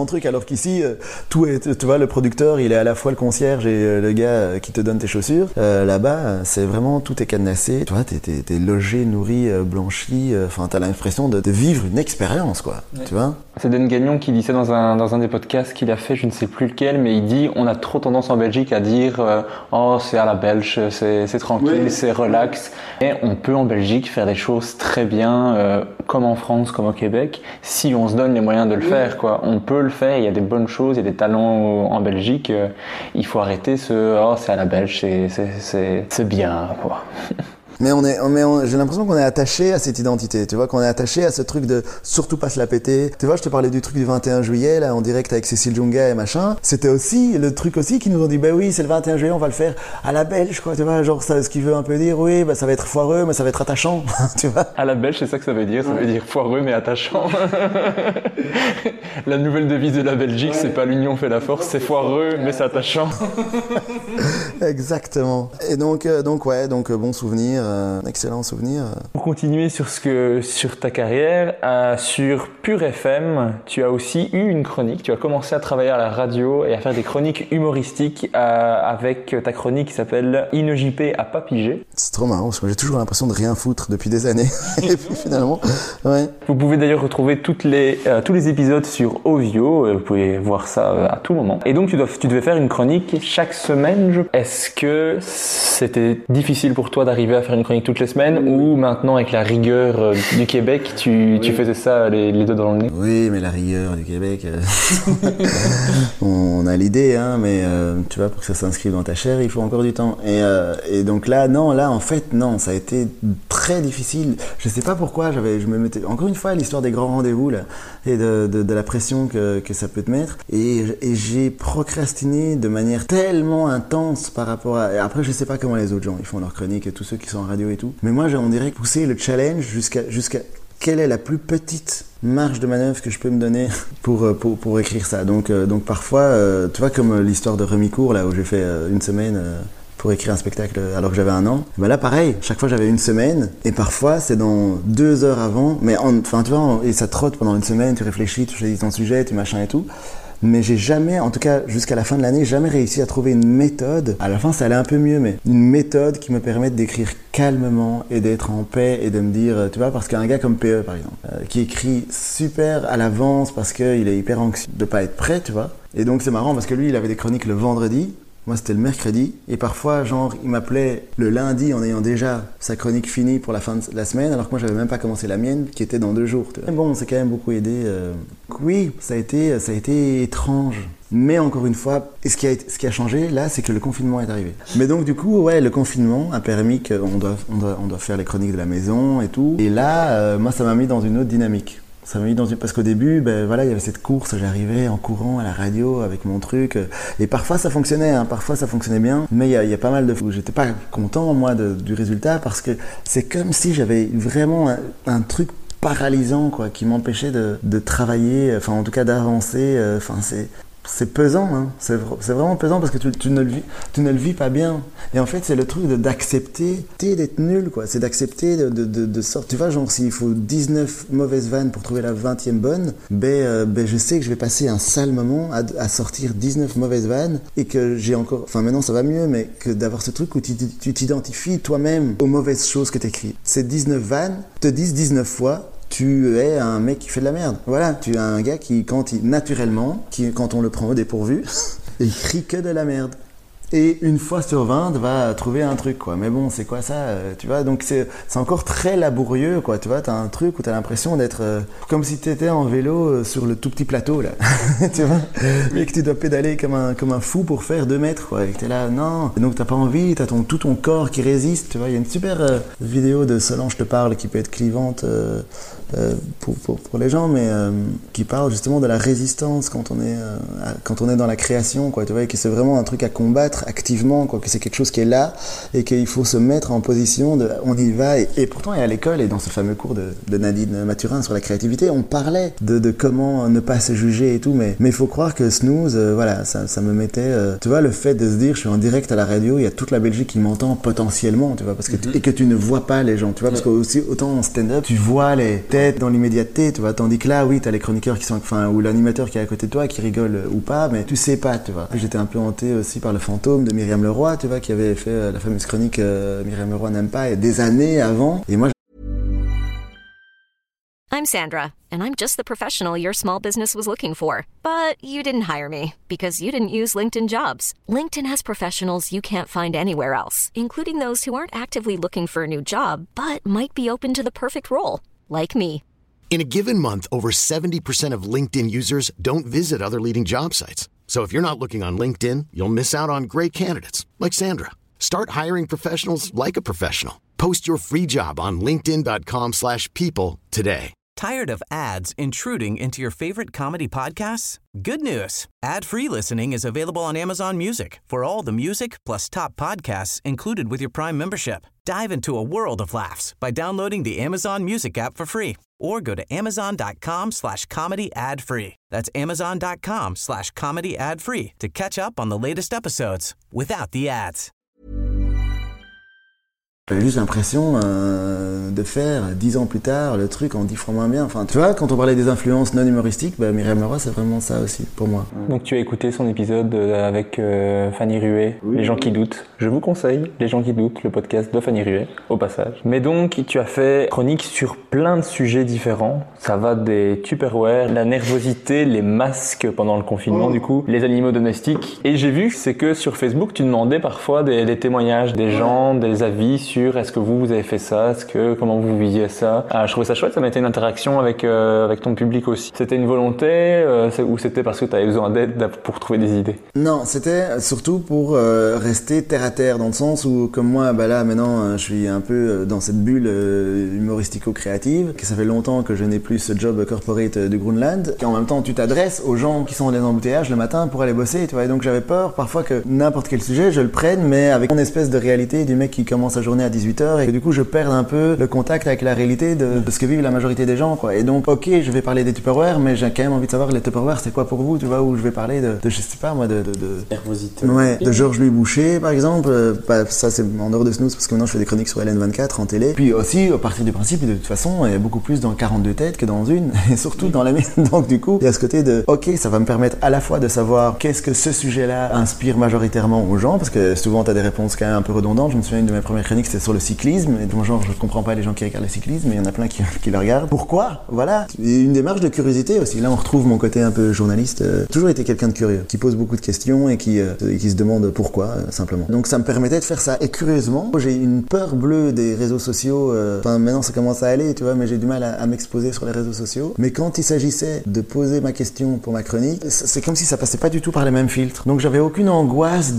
son truc, alors qu'ici, tout est, tu vois, le producteur, il est à la fois le concierge et le gars qui te donne tes chaussures. Là-bas, c'est vraiment, tout est cadenassé. Tu vois, t'es logé, nourri, blanchi. Enfin, t'as l'impression de vivre une expérience, quoi. Ouais. Tu vois. C'est Dan Gagnon qui dit ça dans un des podcasts qu'il a fait, je ne sais plus lequel, mais il dit on a trop tendance en Belgique à dire oh c'est à la belge, c'est tranquille, c'est relax. Et on peut en Belgique faire des choses très bien, comme en France, comme au Québec, si on se donne les moyens de le faire, quoi. On peut le faire, il y a des bonnes choses, il y a des talents en Belgique. Il faut arrêter oh c'est à la belge, c'est bien, quoi. Mais j'ai l'impression qu'on est attaché à cette identité, tu vois, qu'on est attaché à ce truc de surtout pas se la péter. Tu vois, je te parlais du truc du 21 juillet, là, en direct avec Cécile Djunga et machin. C'était aussi le truc aussi qui nous ont dit, bah oui, c'est le 21 juillet, on va le faire à la belge, quoi, tu vois, genre, ça, ce qui veut un peu dire, oui, bah ça va être foireux, mais ça va être attachant, tu vois. À la belge, c'est ça que ça veut dire foireux, mais attachant. La nouvelle devise de la Belgique, c'est pas l'union fait la force, c'est foireux, mais c'est attachant. Exactement. Et donc bon souvenir. Excellent souvenir. Pour continuer sur ta carrière, sur Pure FM, tu as aussi eu une chronique. Tu as commencé à travailler à la radio et à faire des chroniques humoristiques avec ta chronique qui s'appelle InnoJP à pas piger. C'est trop marrant parce que j'ai toujours l'impression de rien foutre depuis des années. Et puis finalement, ouais. Vous pouvez d'ailleurs retrouver tous les épisodes sur Ovio. Vous pouvez voir ça à tout moment. Et donc tu devais faire une chronique chaque semaine. Est-ce que c'était difficile pour toi d'arriver à faire une chronique toutes les semaines ou maintenant avec la rigueur du Québec tu faisais ça les deux dans le nez? Oui, mais la rigueur du Québec, on a l'idée, hein, mais tu vois, pour que ça s'inscrive dans ta chair, il faut encore du temps. Et donc là, en fait, ça a été très difficile. Je sais pas pourquoi, je me mettais, encore une fois, l'histoire des grands rendez-vous là, et de la pression que ça peut te mettre. Et j'ai procrastiné de manière tellement intense par rapport à... Et après, je sais pas comment les autres gens, ils font leurs chroniques et tous ceux qui sont en radio et tout. Mais moi, on dirait pousser le challenge jusqu'à quelle est la plus petite marge de manœuvre que je peux me donner pour écrire ça. Donc parfois, tu vois, comme l'histoire de Remicourt, là, où j'ai fait une semaine pour écrire un spectacle alors que j'avais 1 an. Ben là, pareil, chaque fois j'avais 1 semaine, et parfois c'est dans 2 heures avant, mais enfin, tu vois, et ça trotte pendant 1 semaine, tu réfléchis, tu choisis ton sujet, tu machin et tout. Mais j'ai jamais, en tout cas jusqu'à la fin de l'année, jamais réussi à trouver une méthode. À la fin, ça allait un peu mieux, mais une méthode qui me permette d'écrire calmement et d'être en paix et de me dire, tu vois, parce qu'un gars comme PE, par exemple, qui écrit super à l'avance parce qu'il est hyper anxieux de pas être prêt, tu vois. Et donc c'est marrant parce que lui, il avait des chroniques le vendredi. Moi, c'était le mercredi, et parfois, genre, il m'appelait le lundi en ayant déjà sa chronique finie pour la fin de la semaine, alors que moi, j'avais même pas commencé la mienne, qui était dans 2 jours. Mais bon, c'est quand même beaucoup aidé. Oui, ça a été étrange. Mais encore une fois, ce qui a changé, là, c'est que le confinement est arrivé. Mais donc, du coup, ouais, le confinement a permis qu'on doit faire les chroniques de la maison et tout. Et là, moi, ça m'a mis dans une autre dynamique. Ça m'a mis parce qu'au début, ben voilà, il y avait cette course, j'arrivais en courant à la radio avec mon truc, et parfois ça fonctionnait, hein, parfois ça fonctionnait bien, mais il y a pas mal de fois où j'étais pas content moi du résultat parce que c'est comme si j'avais vraiment un truc paralysant quoi, qui m'empêchait de travailler, enfin en tout cas d'avancer, enfin c'est pesant, hein. C'est vraiment pesant parce que tu ne le vis pas bien. Et en fait, c'est le truc d'accepter d'être nul, quoi. C'est d'accepter de sortir. Tu vois, genre, s'il faut 19 mauvaises vannes pour trouver la 20e bonne, je sais que je vais passer un sale moment à sortir 19 mauvaises vannes et que j'ai encore... Enfin, maintenant, ça va mieux, mais que d'avoir ce truc où tu t'identifies toi-même aux mauvaises choses que t'écris. Ces 19 vannes te disent 19 fois... Tu es un mec qui fait de la merde. Voilà, tu es un gars qui, quand on le prend au dépourvu, il crie que de la merde. Et 1 fois sur 20, va trouver un truc, quoi. Mais bon, c'est quoi ça, tu vois? Donc c'est encore très laborieux, quoi. Tu vois, t'as un truc où t'as l'impression d'être comme si t'étais en vélo sur le tout petit plateau, là. Tu vois? Et que tu dois pédaler comme un fou pour faire 2 mètres, quoi. Et que t'es là, non. Et donc t'as pas envie, t'as tout ton corps qui résiste, tu vois. Il y a une super vidéo de Solange te parle qui peut être clivante pour les gens, mais qui parle justement de la résistance quand on est dans la création, quoi. Tu vois, et que c'est vraiment un truc à combattre. mettre activement, quoi, que c'est quelque chose qui est là et qu'il faut se mettre en position de on y va. Et pourtant, et à l'école et dans ce fameux cours de Nadine Mathurin sur la créativité, on parlait de comment ne pas se juger et tout, mais il faut croire que Snooze, voilà, ça me mettait, tu vois, le fait de se dire je suis en direct à la radio, il y a toute la Belgique qui m'entend potentiellement, tu vois, parce que et que tu ne vois pas les gens, tu vois, parce que aussi autant en stand-up, tu vois les têtes dans l'immédiateté, tu vois, tandis que là, oui, t'as les chroniqueurs qui sont, enfin, ou l'animateur qui est à côté de toi qui rigole ou pas, mais tu sais pas, tu vois. J'étais un peu hanté aussi par le fantôme de Myriam Leroy, tu vois, qui avait fait la fameuse chronique Myriam Leroy n'aime pas, et des années avant, et moi. I'm Sandra, and I'm just the professional your small business was looking for. But you didn't hire me because you didn't use LinkedIn Jobs. LinkedIn has professionals you can't find anywhere else, including those who aren't actively looking for a new job, but might be open to the perfect role, like me. In a given month, over 70% of LinkedIn users don't visit other leading job sites. So if you're not looking on LinkedIn, you'll miss out on great candidates like Sandra. Start hiring professionals like a professional. Post your free job on linkedin.com/people today. Tired of ads intruding into your favorite comedy podcasts? Good news. Ad-free listening is available on Amazon Music for all the music plus top podcasts included with your Prime membership. Dive into a world of laughs by downloading the Amazon Music app for free or go to amazon.com/comedy ad-free. That's amazon.com/comedy ad-free to catch up on the latest episodes without the ads. J'avais juste l'impression de faire 10 ans plus tard le truc en 10 fois moins bien. Enfin, tu vois, quand on parlait des influences non humoristiques, Myriam Leroy, c'est vraiment ça aussi pour moi. Donc tu as écouté son épisode avec Fanny Ruet, oui. Les gens qui doutent. Je vous conseille Les gens qui doutent, le podcast de Fanny Ruet, au passage. Mais donc tu as fait chronique sur plein de sujets différents. Ça va des Tupperware, la nervosité, les masques pendant le confinement du coup, les animaux domestiques. Et j'ai vu, c'est que sur Facebook, tu demandais parfois des témoignages des gens, des avis sur est-ce que vous avez fait ça, comment vous viviez ça. Je trouvais ça chouette, ça mettait une interaction avec ton public aussi. C'était une volonté ou c'était parce que tu avais besoin d'aide pour trouver des idées? Non, c'était surtout pour rester terre à terre, dans le sens où comme moi, là maintenant je suis un peu dans cette bulle humoristico-créative, que ça fait longtemps que je n'ai plus ce job corporate du Groenland, et en même temps tu t'adresses aux gens qui sont dans les embouteillages le matin pour aller bosser, tu vois, et donc j'avais peur parfois que n'importe quel sujet je le prenne, mais avec mon espèce de réalité du mec qui commence sa journée à 18h et que du coup je perds un peu le contact avec la réalité de ce que vivent la majorité des gens, quoi. Et donc ok, je vais parler des Tupperware, mais j'ai quand même envie de savoir les Tupperware c'est quoi pour vous, tu vois, où je vais parler de je sais pas moi de nervosité. Ouais, de Georges-Louis Boucher par exemple, ça c'est en dehors de Snooze parce que maintenant je fais des chroniques sur LN24 en télé. Puis aussi à partir du principe de toute façon, il y a beaucoup plus dans 42 têtes que dans une, et surtout dans la mienne. Donc du coup, il y a ce côté de ok, ça va me permettre à la fois de savoir qu'est-ce que ce sujet-là inspire majoritairement aux gens, parce que souvent t'as des réponses quand même un peu redondantes. Je me souviens une de mes premières chroniques c'était sur le cyclisme, et donc genre je comprends pas les gens qui regardent le cyclisme, mais il y en a plein qui le regardent. Pourquoi? Voilà. Et une démarche de curiosité aussi. Là on retrouve mon côté un peu journaliste. Toujours été quelqu'un de curieux, qui pose beaucoup de questions et qui se demande pourquoi, simplement. Donc ça me permettait de faire ça. Et curieusement, j'ai une peur bleue des réseaux sociaux. Enfin maintenant ça commence à aller, tu vois, mais j'ai du mal à m'exposer sur les réseaux sociaux. Mais quand il s'agissait de poser ma question pour ma chronique, c'est comme si ça passait pas du tout par les mêmes filtres. Donc j'avais aucune angoisse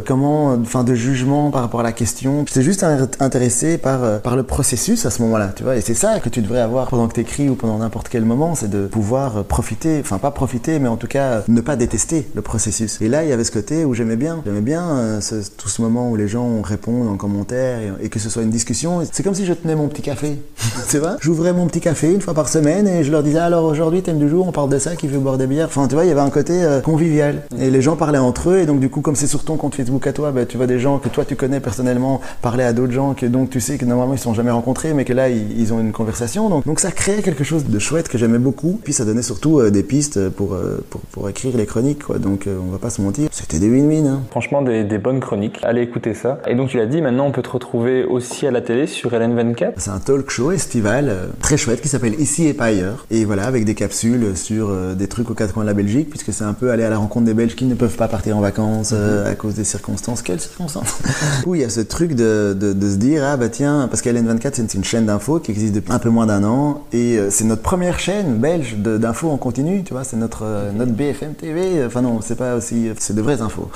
de jugement par rapport à la question. J'étais juste intéressé par le processus à ce moment-là, tu vois. Et c'est ça que tu devrais avoir pendant que t'écris ou pendant n'importe quel moment, c'est de pouvoir profiter, enfin pas profiter, mais en tout cas ne pas détester le processus. Et là, il y avait ce côté où j'aimais bien tout ce moment où les gens répondent en commentaire et que ce soit une discussion. C'est comme si je tenais mon petit café, tu vois. J'ouvrais mon petit café une fois par semaine et je leur disais alors aujourd'hui thème du jour, on parle de ça, qui veut boire des bières. Enfin, tu vois, il y avait un côté convivial. Et les gens parlaient entre eux et donc du coup, comme c'est sur ton compte Facebook à toi, tu vois des gens que toi tu connais personnellement parler à d'autres gens que donc tu sais que normalement ils se sont jamais rencontrés, mais que là ils ont une conversation. Donc ça créait quelque chose de chouette que j'aimais beaucoup. Puis ça donnait surtout des pistes pour écrire les chroniques, quoi. Donc on va pas se mentir, c'était des win-win. Hein. Franchement, des bonnes chroniques. Allez écouter ça. Et donc tu l'as dit, maintenant on peut te retrouver aussi à la télé sur LN24. C'est un talk show estival très chouette qui s'appelle Ici et pas ailleurs. Et voilà, avec des capsules sur des trucs aux quatre coins de la Belgique, puisque c'est un peu aller à la rencontre des Belges qui ne peuvent pas partir en vacances à cause des circonstances. Quelles circonstances? Où il y a ce truc de de se dire, ah bah tiens, parce qu'LN24 c'est une chaîne d'infos qui existe depuis un peu moins d'un an, et c'est notre première chaîne belge d'infos en continu, tu vois, c'est notre BFM TV, enfin non, c'est pas aussi, c'est de vraies infos.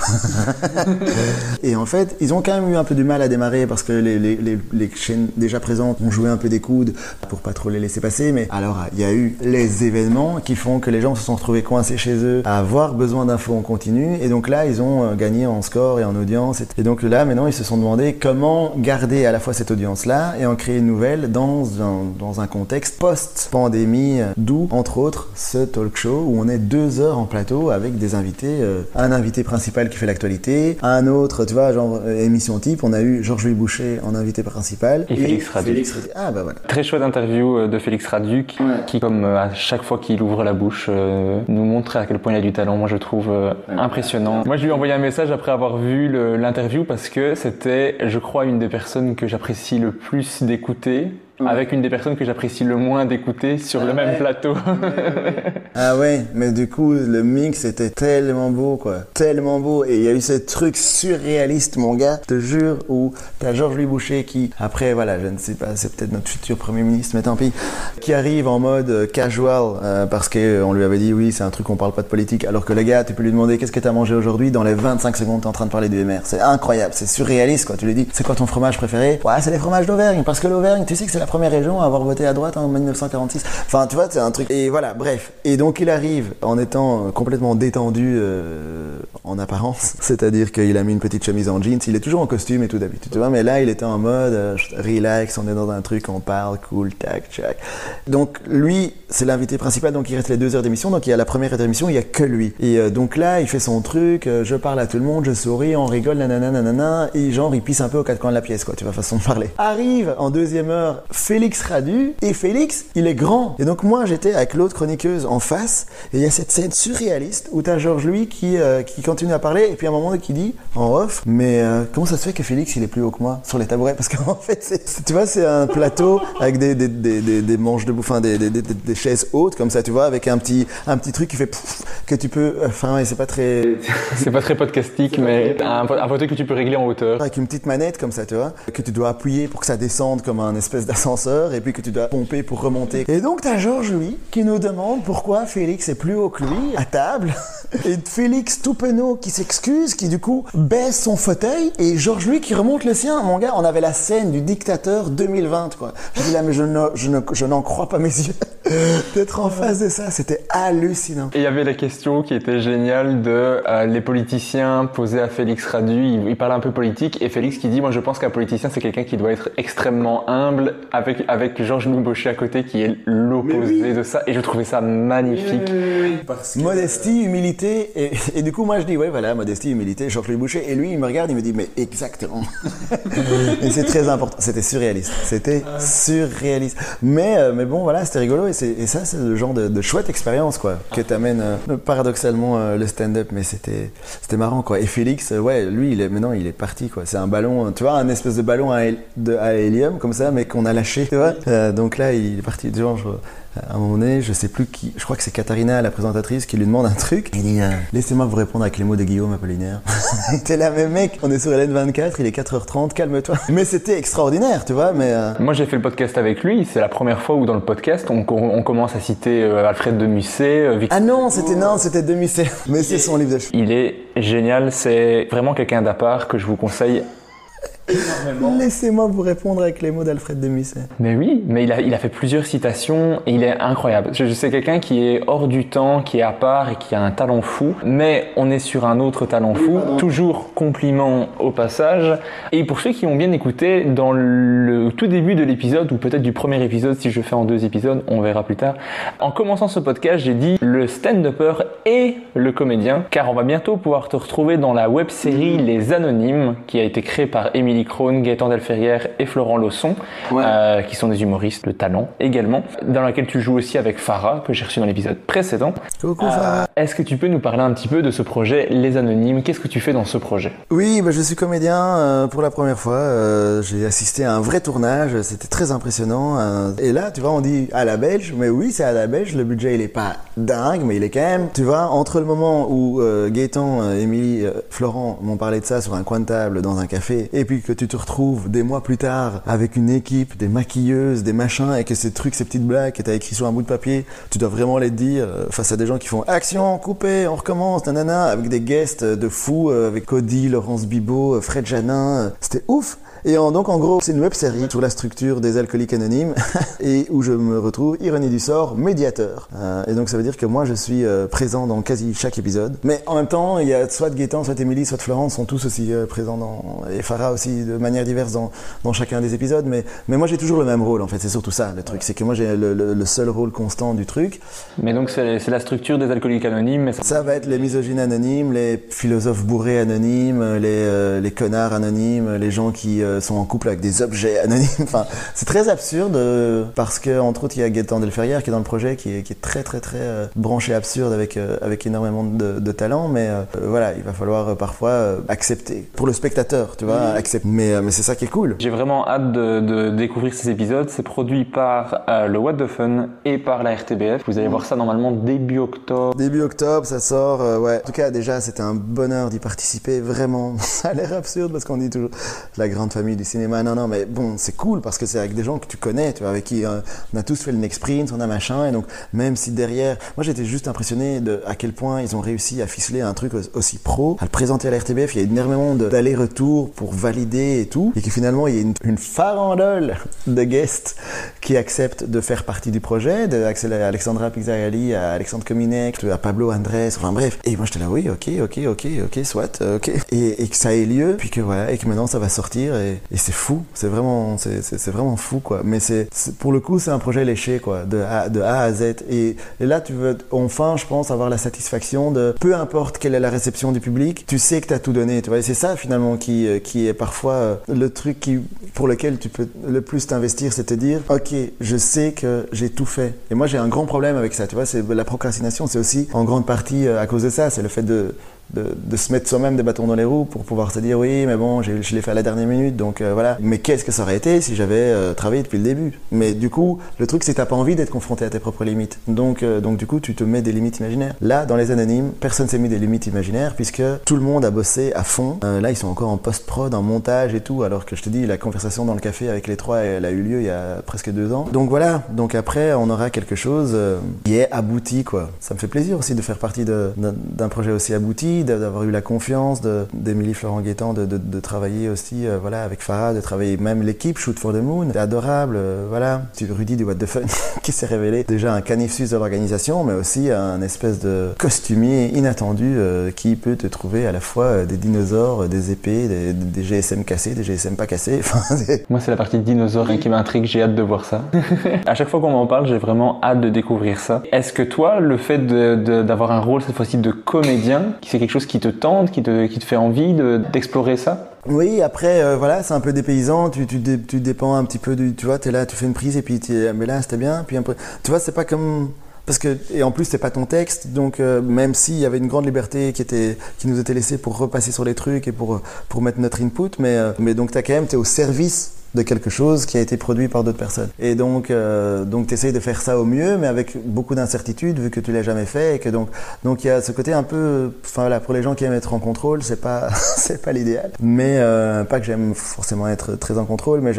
Et en fait, ils ont quand même eu un peu du mal à démarrer parce que les chaînes déjà présentes ont joué un peu des coudes pour pas trop les laisser passer, mais alors il y a eu les événements qui font que les gens se sont retrouvés coincés chez eux à avoir besoin d'infos en continu, et donc là ils ont gagné en score et en audience, et donc là maintenant ils se sont demandé comment garder à la fois cette audience là et en créer une nouvelle dans un contexte post-pandémie, d'où entre autres ce talk show où on est 2 heures en plateau avec des invités, un invité principal qui fait l'actualité, un autre, tu vois, genre émission type, on a eu Georges-Louis Boucher en invité principal et Félix Raduc. Ah bah voilà. Très chouette interview de Félix Raduc, qui comme à chaque fois qu'il ouvre la bouche nous montre à quel point il a du talent. Moi je trouve impressionnant. Moi je lui ai envoyé un message après avoir vu l'interview parce que c'était, je crois, une des personnes que j'apprécie le plus d'écouter, avec une des personnes que j'apprécie le moins d'écouter sur le même plateau. Ah ouais, mais du coup le mix était tellement beau quoi, tellement beau, et il y a eu ce truc surréaliste mon gars, je te jure, où t'as Georges-Louis Boucher qui, après voilà, je ne sais pas, c'est peut-être notre futur Premier ministre, mais tant pis, qui arrive en mode casual parce qu'on lui avait dit oui c'est un truc on parle pas de politique, alors que le gars tu peux lui demander qu'est-ce que t'as mangé aujourd'hui, dans les 25 secondes t'es en train de parler du MR, c'est incroyable, c'est surréaliste quoi, tu lui dis c'est quoi ton fromage préféré, ouais c'est les fromages d'Auvergne, parce que l'Auvergne tu sais que c'est la première région à avoir voté à droite en 1946. Enfin, tu vois, c'est un truc. Et voilà, bref. Et donc, il arrive en étant complètement détendu en apparence. C'est-à-dire qu'il a mis une petite chemise en jeans. Il est toujours en costume et tout d'habitude, tu vois. Mais là, il était en mode relax, on est dans un truc, on parle, cool, tac, tac. Donc, lui, c'est l'invité principal. Donc, il reste les 2 heures d'émission. Donc, il y a la première heure d'émission, il n'y a que lui. Et donc là, il fait son truc. Je parle à tout le monde, je souris, on rigole, nanana, nanana. Et genre, il pisse un peu aux 4 coins de la pièce, quoi. Tu vois, façon de parler. Arrive en 2e heure Félix Radu, et Félix, il est grand. Et donc moi, j'étais avec l'autre chroniqueuse en face, et il y a cette scène surréaliste où t'as Georges-Louis qui continue à parler, et puis à un moment qui dit, en off, mais comment ça se fait que Félix, il est plus haut que moi sur les tabourets? Parce qu'en fait, tu vois, c'est un plateau avec des manches debout, enfin des chaises hautes, comme ça, tu vois, avec un petit truc qui fait pouf, que tu peux, enfin, et c'est pas très podcastique, mais un fauteuil que tu peux régler en hauteur. Avec une petite manette, comme ça, tu vois, que tu dois appuyer pour que ça descende comme un espèce d'ascenseur, et puis que tu dois pomper pour remonter. Et donc t'as Georges-Louis qui nous demande pourquoi Félix est plus haut que lui à table, et Félix tout penaud qui s'excuse, qui du coup baisse son fauteuil, et Georges-Louis qui remonte le sien. Mon gars, on avait la scène du dictateur 2020 quoi. Je dis là mais je n'en crois pas mes yeux d'être en face de ça, c'était hallucinant. Et il y avait la question qui était géniale de les politiciens posés à Félix Radu, il parlait un peu politique, et Félix qui dit moi je pense qu'un politicien c'est quelqu'un qui doit être extrêmement humble, avec Georges-Louis Boucher à côté qui est l'opposé de ça, et je trouvais ça magnifique. Modestie, humilité, et du coup moi je dis ouais voilà, modestie, humilité, Georges-Louis Boucher, et lui il me regarde, il me dit mais exactement. Et c'est très important, c'était surréaliste, mais bon voilà, c'était rigolo, et ça c'est le genre de chouette expérience quoi, que t'amène paradoxalement le stand-up, mais c'était marrant quoi. Et Félix, ouais, lui maintenant il est parti quoi, c'est un ballon, tu vois, un espèce de ballon à hélium comme ça, mais qu'on a lâché, tu vois. Donc là il est parti, genre à un moment donné, je sais plus qui, je crois que c'est Katharina, la présentatrice, qui lui demande un truc. Il dit laissez-moi vous répondre avec les mots de Guillaume Apollinaire. T'es là, mais mec, on est sur LN24, il est 4h30, calme-toi. Mais c'était extraordinaire, tu vois. Mais moi j'ai fait le podcast avec lui, c'est la première fois où dans le podcast on commence à citer Alfred de Musset. Ah non, c'était de Musset. Mais c'est son livre de chevet. Il est génial, c'est vraiment quelqu'un d'à part que je vous conseille. Énormément. Laissez-moi vous répondre avec les mots d'Alfred de Musset. Mais oui, mais il a fait plusieurs citations et il est incroyable. Je sais quelqu'un qui est hors du temps, qui est à part et qui a un talent fou, mais on est sur un autre talent fou, toujours compliment au passage. Et pour ceux qui ont bien écouté, dans le tout début de l'épisode, ou peut-être du premier épisode, si je fais en 2 épisodes, on verra plus tard. En commençant ce podcast, j'ai dit le stand-upper et le comédien, car on va bientôt pouvoir te retrouver dans la web-série Les Anonymes, qui a été créée par Émilie Krohn, Gaëtan Delferrière et Florent Lausson, qui sont des humoristes de talent également, dans laquelle tu joues aussi avec Farah, que j'ai reçu dans l'épisode précédent. Coucou Farah. Est-ce que tu peux nous parler un petit peu de ce projet Les Anonymes? Qu'est-ce que tu fais dans ce projet? Oui, je suis comédien pour la première fois. J'ai assisté à un vrai tournage, c'était très impressionnant. Et là, tu vois, on dit à la belge, mais oui, c'est à la belge, le budget il est pas dingue, mais il est quand même, tu vois, entre le moment où Gaëtan, Émilie, Florent m'ont parlé de ça sur un coin de table dans un café, et puis que tu te retrouves des mois plus tard avec une équipe, des maquilleuses, des machins, et que ces petites blagues que t'as écrit sur un bout de papier, tu dois vraiment les dire face à des gens qui font action, coupé, on recommence, nanana, avec des guests de fous, avec Cody, Laurence Bibot, Fred Janin, c'était ouf. Et donc en gros, c'est une web-série sur la structure des alcooliques anonymes et où je me retrouve, ironie du sort, médiateur. Et donc ça veut dire que moi je suis présent dans quasi chaque épisode. Mais en même temps, il y a soit Gaëtan, soit Émilie, soit Florence sont tous aussi présents et Farah aussi de manière diverse dans chacun des épisodes. Mais moi j'ai toujours le même rôle en fait, c'est surtout ça le truc. C'est que moi j'ai le seul rôle constant du truc. Mais donc c'est la structure des alcooliques anonymes. Mais ça va être les misogynes anonymes, les philosophes bourrés anonymes, les connards anonymes, les gens qui sont en couple avec des objets anonymes. Enfin, c'est très absurde parce que entre autres il y a Gaëtan Delferrière qui est dans le projet qui est très branché absurde avec énormément de talent, mais voilà, il va falloir parfois accepter pour le spectateur, tu vois, accepter. Mais c'est ça qui est cool. J'ai vraiment hâte de découvrir ces épisodes. C'est produit par le What the Fun et par la RTBF. Vous allez voir ça normalement début octobre. Début octobre, ça sort. Ouais. En tout cas, déjà, c'était un bonheur d'y participer. Vraiment, ça a l'air absurde parce qu'on dit toujours la grande famille du cinéma. Non, mais bon, c'est cool parce que c'est avec des gens que tu connais, tu vois, avec qui on a tous fait le Next Sprint, on a machin, et donc même si derrière, moi j'étais juste impressionné à quel point ils ont réussi à ficeler un truc aussi pro, à le présenter à la RTBF. Il y a énormément d'allers-retours pour valider et tout, et que finalement il y a une farandole de guests qui acceptent de faire partie du projet, de Alexandra Pizzariali à Alexandre Kominek, à Pablo Andrés, enfin bref. Et moi j'étais là, oui, ok, soit, ok. Et que ça ait lieu, puis que voilà, et que maintenant ça va sortir, et c'est fou, c'est vraiment fou quoi. Mais c'est pour le coup c'est un projet léché quoi, de A à Z. Et là tu veux enfin, je pense, avoir la satisfaction de peu importe quelle est la réception du public, tu sais que t'as tout donné, tu vois. Et c'est ça finalement qui est parfois le truc pour lequel tu peux le plus t'investir, c'est te dire ok, je sais que j'ai tout fait. Et moi j'ai un grand problème avec ça, tu vois. C'est la procrastination, c'est aussi en grande partie à cause de ça, c'est le fait de se mettre soi-même des bâtons dans les roues pour pouvoir se dire oui mais bon je l'ai fait à la dernière minute donc voilà, mais qu'est-ce que ça aurait été si j'avais travaillé depuis le début. Mais du coup le truc c'est que t'as pas envie d'être confronté à tes propres limites, donc du coup tu te mets des limites imaginaires. Là dans les anonymes personne s'est mis des limites imaginaires puisque tout le monde a bossé à fond. Là ils sont encore en post-prod, en montage et tout, alors que je te dis la conversation dans le café avec les trois elle a eu lieu il y a presque 2 ans. Donc voilà, donc après on aura quelque chose qui est abouti quoi. Ça me fait plaisir aussi de faire partie d'un projet aussi abouti, d'avoir eu la confiance d'Émilie Florent Gaëtan de travailler aussi voilà, avec Farah, de travailler même l'équipe Shoot for the Moon, c'est adorable, voilà. Rudy du What the Fun qui s'est révélé déjà un canif suisse de l'organisation, mais aussi un espèce de costumier inattendu qui peut te trouver à la fois des dinosaures, des épées, des GSM cassés, des GSM pas cassés. Moi c'est la partie dinosaure qui m'intrigue, j'ai hâte de voir ça. À chaque fois qu'on m'en parle, j'ai vraiment hâte de découvrir ça. Est-ce que toi, le fait d'avoir un rôle cette fois-ci de comédien, c'est quelque chose qui te tente, qui te fait envie d'explorer ça? Oui, après, voilà, c'est un peu dépaysant, tu dépends un petit peu tu vois, t'es là, tu fais une prise et puis mais là, c'était bien, puis un peu, tu vois, c'est pas comme, parce que, et en plus, c'est pas ton texte, donc, même s'il y avait une grande liberté qui nous était laissée pour repasser sur les trucs et pour mettre notre input, mais donc t'es au service de quelque chose qui a été produit par d'autres personnes. Et donc t'essayes de faire ça au mieux, mais avec beaucoup d'incertitude vu que tu l'as jamais fait et que donc il y a ce côté un peu, enfin voilà, pour les gens qui aiment être en contrôle, c'est pas l'idéal. Mais pas que j'aime forcément être très en contrôle, mais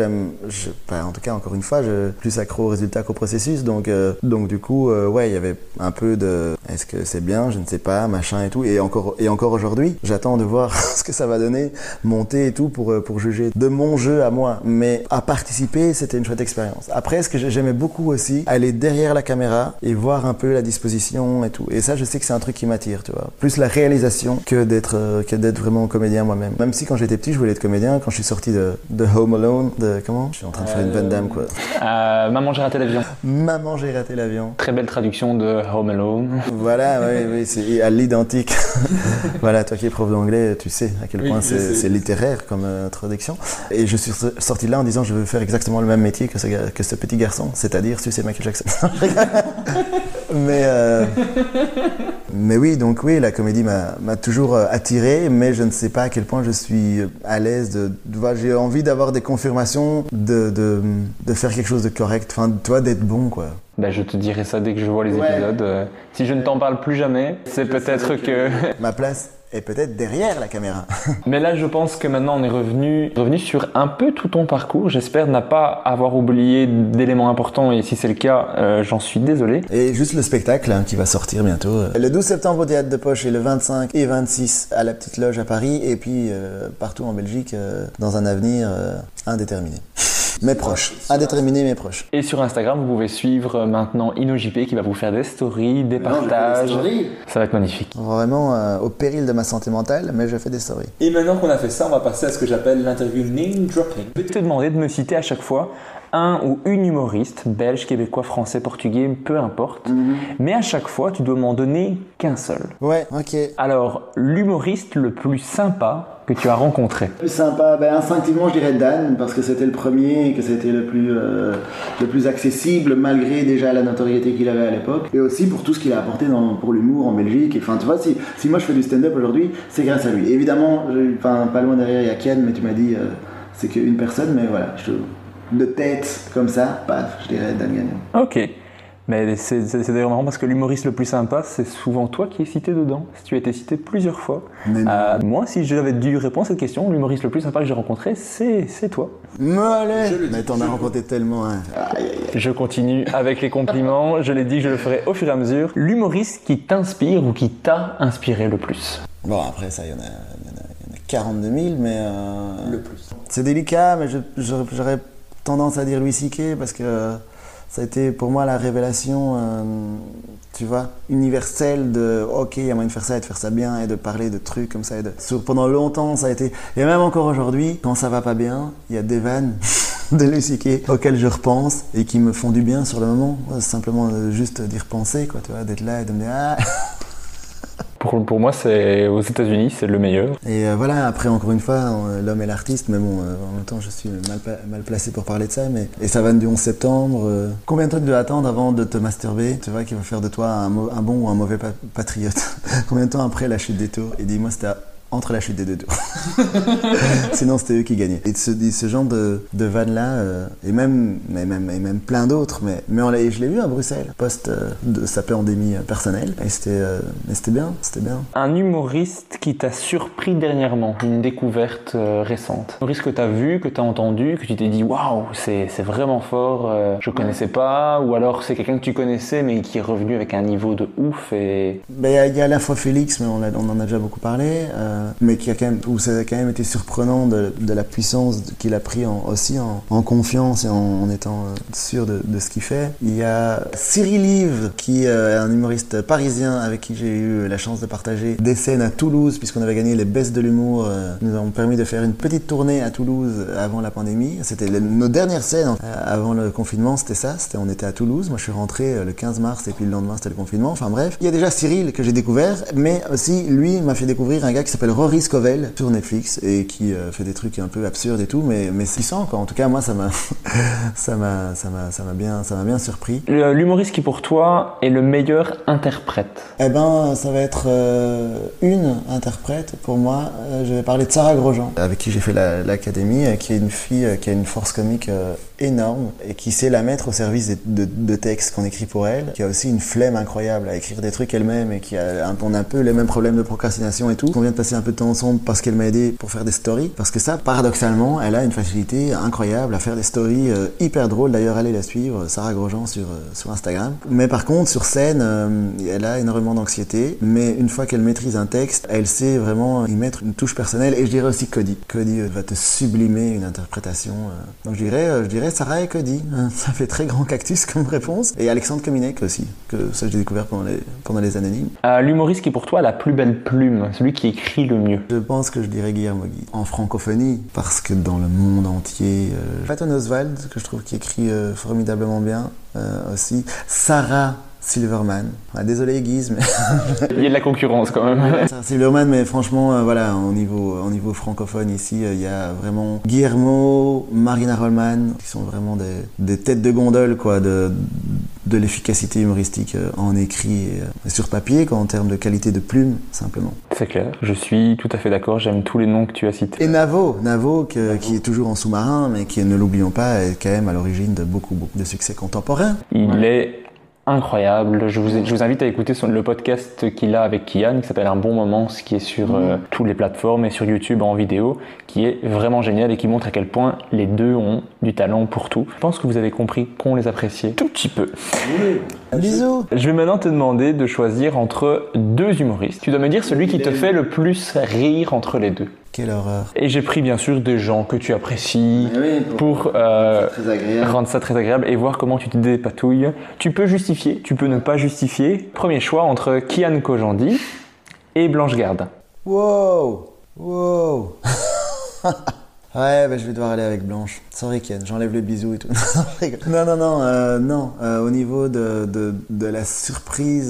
en tout cas encore une fois, je plus accro au résultat qu'au processus. Donc du coup, ouais, il y avait un peu de, est-ce que c'est bien, je ne sais pas, machin et tout. Et encore aujourd'hui, j'attends de voir ce que ça va donner, monter et tout pour juger de mon jeu à moi. Mais à participer, c'était une chouette expérience. Après, ce que j'aimais beaucoup aussi, aller derrière la caméra et voir un peu la disposition et tout. Et ça, je sais que c'est un truc qui m'attire, tu vois. Plus la réalisation que d'être vraiment comédien moi-même. Même si quand j'étais petit, je voulais être comédien. Quand je suis sorti de Home Alone, comment ? Je suis en train de faire une Van Damme, quoi. Maman, j'ai raté l'avion. Maman, j'ai raté l'avion. Très belle traduction de Home Alone. Voilà, oui, c'est à l'identique. Voilà, toi qui es prof d'anglais, tu sais à quel point c'est littéraire comme traduction. Et je suis sorti de là en disant je veux faire exactement le même métier que ce petit garçon, c'est-à-dire sucer Michael Jackson. Mais oui, donc oui, la comédie m'a toujours attiré, mais je ne sais pas à quel point je suis à l'aise j'ai envie d'avoir des confirmations de faire quelque chose de correct, enfin, toi, d'être bon, quoi. Ben, je te dirai ça dès que je vois les épisodes. Si je ne t'en parle plus jamais, c'est peut-être que... Ma place et peut-être derrière la caméra. Mais là, je pense que maintenant, on est revenu sur un peu tout ton parcours. J'espère ne pas avoir oublié d'éléments importants, et si c'est le cas, j'en suis désolé. Et juste le spectacle qui va sortir bientôt. Le 12 septembre au Théâtre de Poche et le 25 et 26 à la Petite Loge à Paris, et puis partout en Belgique dans un avenir indéterminé. Mais proche. Indéterminé mais proche. Et sur Instagram, vous pouvez suivre maintenant InnoJP qui va vous faire des stories, des partages. Ça va être magnifique. Vraiment au péril de ma santé mentale, mais je fais des stories. Et maintenant qu'on a fait ça, on va passer à ce que j'appelle l'interview name dropping. Je vais te demander de me citer à chaque fois un ou une humoriste, belge, québécois, français, portugais, peu importe. Mais à chaque fois, tu dois m'en donner qu'un seul. Ouais, ok. Alors, l'humoriste le plus sympa que tu as rencontré? Plus sympa, instinctivement je dirais Dan, parce que c'était le premier et que c'était le plus accessible, malgré déjà la notoriété qu'il avait à l'époque, et aussi pour tout ce qu'il a apporté pour l'humour en Belgique. Enfin, tu vois, si moi je fais du stand-up aujourd'hui, c'est grâce à lui. Évidemment, pas loin derrière il y a Ken, mais tu m'as dit c'est qu'une personne, mais voilà, de tête comme ça, paf, je dirais Dan Gagnon. Ok. Mais c'est d'ailleurs marrant parce que l'humoriste le plus sympa, c'est souvent toi qui es cité dedans. Tu as été cité plusieurs fois. Moi, si j'avais dû répondre à cette question, l'humoriste le plus sympa que j'ai rencontré, c'est toi. Mais t'en as rencontré tellement. Hein. Je continue avec les compliments. Je l'ai dit, je le ferai au fur et à mesure. L'humoriste qui t'inspire ou qui t'a inspiré le plus? Bon, après ça, il y en a 42 000, mais... Le plus. C'est délicat, mais j'aurais tendance à dire Louis C.K. parce que... ça a été pour moi la révélation, tu vois, universelle de ok, il y a moyen de faire ça et de faire ça bien et de parler de trucs comme ça. Pendant longtemps, ça a été. Et même encore aujourd'hui, quand ça va pas bien, il y a des vannes de Louis C.K. auxquelles je repense et qui me font du bien sur le moment. Simplement juste d'y repenser, quoi, tu vois, d'être là et de me dire ah. Pour moi, c'est aux États-Unis, c'est le meilleur. Et voilà, après, encore une fois, l'homme est l'artiste, mais bon, en même temps, je suis mal placé pour parler de ça. Et ça vanne du 11 septembre. Combien de temps tu dois attendre avant de te masturber? Tu vois, qui va faire de toi un bon ou un mauvais patriote? Combien de temps après la chute des tours? Et dis-moi, c'était entre la chute des deux tours. Sinon, c'était eux qui gagnaient. Et ce genre de vanne-là, et même plein d'autres, mais je l'ai vu à Bruxelles, post de sa pandémie personnelle, et c'était bien. Un humoriste qui t'a surpris dernièrement, une découverte récente. Un humoriste que t'as vu, que t'as entendu, que tu t'es dit waouh, c'est vraiment fort, je connaissais pas, ou alors c'est quelqu'un que tu connaissais mais qui est revenu avec un niveau de ouf et... Il y a à la fois Félix, mais on en a déjà beaucoup parlé, mais où ça a quand même été surprenant de la puissance qu'il a pris aussi en confiance et en étant sûr de ce qu'il fait. Il y a Cyril Yves, qui est un humoriste parisien avec qui j'ai eu la chance de partager des scènes à Toulouse, puisqu'on avait gagné les Bestes de l'humour. Nous avons permis de faire une petite tournée à Toulouse avant la pandémie. C'était nos dernières scènes avant le confinement, c'était ça. On était à Toulouse. Moi, je suis rentré le 15 mars et puis le lendemain, c'était le confinement. Enfin bref. Il y a déjà Cyril que j'ai découvert, mais aussi, lui, m'a fait découvrir un gars qui s'appelle Rory Scovel sur Netflix et qui fait des trucs un peu absurdes et tout, mais c'est puissant, quoi. En tout cas, moi, ça m'a bien surpris. L'humoriste qui, pour toi, est le meilleur interprète? Eh ben, ça va être une interprète pour moi. Je vais parler de Sarah Grosjean, avec qui j'ai fait l'académie, qui est une fille qui a une force comique énorme et qui sait la mettre au service de textes qu'on écrit pour elle, qui a aussi une flemme incroyable à écrire des trucs elle-même et on a un peu les mêmes problèmes de procrastination et tout. On vient de passer un peu de temps ensemble parce qu'elle m'a aidé pour faire des stories, parce que ça, paradoxalement, elle a une facilité incroyable à faire des stories hyper drôles. D'ailleurs, allez la suivre, Sarah Grosjean sur Instagram. Mais par contre, sur scène, elle a énormément d'anxiété, mais une fois qu'elle maîtrise un texte, elle sait vraiment y mettre une touche personnelle. Et je dirais aussi Cody. Cody va te sublimer une interprétation. Donc je dirais Sarah et Cody. Ça fait très grand cactus comme réponse. Et Alexandre Kominek aussi, que ça j'ai découvert pendant les Anonymes. L'humoriste qui pour toi a la plus belle plume, celui qui écrit le mieux? Je pense que je dirais Guillermo Guy. En francophonie, parce que dans le monde entier, Patton Oswalt, que je trouve qui écrit formidablement bien aussi. Sarah Silverman. Désolé Guise, mais... Il y a de la concurrence quand même. Sarah Silverman, mais franchement, voilà, au niveau francophone ici, il y a vraiment Guillermo, Marina Rollman, qui sont vraiment des têtes de gondole, quoi, de l'efficacité humoristique en écrit et sur papier, quoi, en termes de qualité de plume, simplement. C'est clair, je suis tout à fait d'accord, j'aime tous les noms que tu as cités. Et Navo qui est toujours en sous-marin, mais qui, ne l'oublions pas, est quand même à l'origine de beaucoup de succès contemporains. Il est incroyable. Je vous invite à écouter le podcast qu'il a avec Kian, qui s'appelle Un bon moment, ce qui est sur toutes les plateformes et sur YouTube en vidéo, qui est vraiment génial et qui montre à quel point les deux ont du talent pour tout. Je pense que vous avez compris qu'on les appréciait tout petit peu. Bisous. Je vais maintenant te demander de choisir entre deux humoristes. Tu dois me dire celui qui te fait le plus rire entre les deux. Quelle horreur. Et j'ai pris bien sûr des gens que tu apprécies pour rendre ça très agréable et voir comment tu te dépatouilles. Tu peux justifier, tu peux ne pas justifier. Premier choix entre Kian Kojandi et Blanche Gardin. Wow. Ouais, je vais devoir aller avec Blanche. Sorry Ken, j'enlève les bisous et tout. Non. Au niveau de la surprise,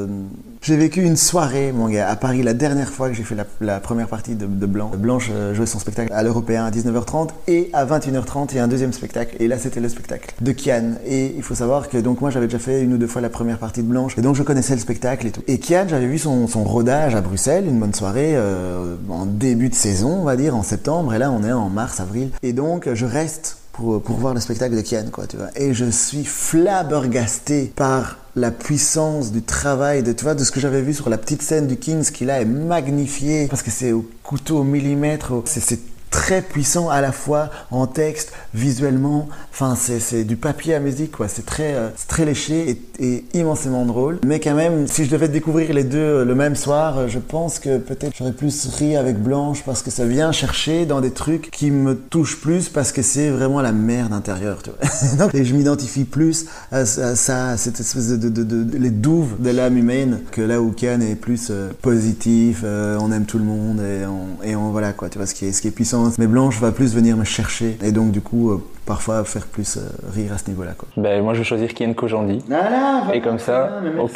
j'ai vécu une soirée, mon gars, à Paris, la dernière fois que j'ai fait la première partie de Blanche. Blanche jouait son spectacle à l'Européen à 19h30 et à 21h30, il y a un deuxième spectacle. Et là, c'était le spectacle de Kian. Et il faut savoir que donc moi, j'avais déjà fait une ou deux fois la première partie de Blanche. Et donc, je connaissais le spectacle et tout. Et Kian, j'avais vu son rodage à Bruxelles, une bonne soirée, en début de saison, on va dire, en septembre. Et là, on est en mars, avril. Et donc, je reste pour voir le spectacle de Kian, quoi, tu vois. Et je suis flabbergasté par la puissance du travail, de ce que j'avais vu sur la petite scène du Kings, qui là est magnifié, parce que c'est au couteau, au millimètre, c'est très puissant à la fois en texte, visuellement, enfin c'est du papier à musique, quoi. C'est très léché et immensément drôle. Mais quand même, si je devais découvrir les deux le même soir, je pense que peut-être j'aurais plus ri avec Blanche, parce que ça vient chercher dans des trucs qui me touchent plus, parce que c'est vraiment la merde intérieure, tu vois. Donc, et je m'identifie plus à ça, à cette espèce de les douves de l'âme humaine, que là où Kian est plus positif, on aime tout le monde et on voilà, quoi, tu vois, ce qui est puissant. Mais Blanche va plus venir me chercher et donc du coup parfois faire plus rire à ce niveau-là, quoi. Moi je vais choisir Kian Kojandi. Et comme ça,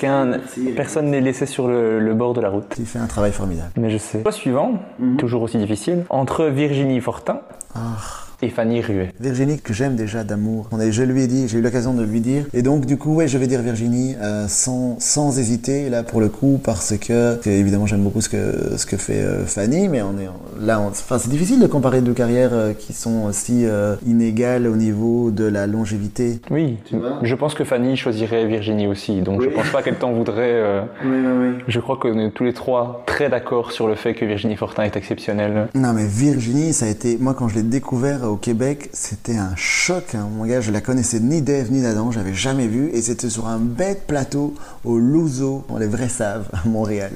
personne n'est laissé sur le bord de la route. Tu fais un travail formidable. Mais je sais. Choix suivant, toujours aussi difficile, entre Virginie Fortin et Fanny Ruet. Virginie, que j'aime déjà d'amour. Je lui ai dit, j'ai eu l'occasion de lui dire. Et donc, du coup, je vais dire Virginie sans hésiter, là, pour le coup, parce que évidemment, j'aime beaucoup ce que fait Fanny, mais c'est difficile de comparer deux carrières qui sont aussi inégales au niveau de la longévité. Oui, je pense que Fanny choisirait Virginie aussi, donc je pense pas qu'elle t'en voudrait. Oui. Je crois qu'on est tous les trois très d'accord sur le fait que Virginie Fortin est exceptionnelle. Non, mais Virginie, ça a été, moi, quand je l'ai découvert au Québec, c'était un choc, hein. Mon gars, je la connaissais ni d'Ève ni d'Adam, j'avais jamais vu, et c'était sur un bête plateau au Louzo, les vrais savent, à Montréal.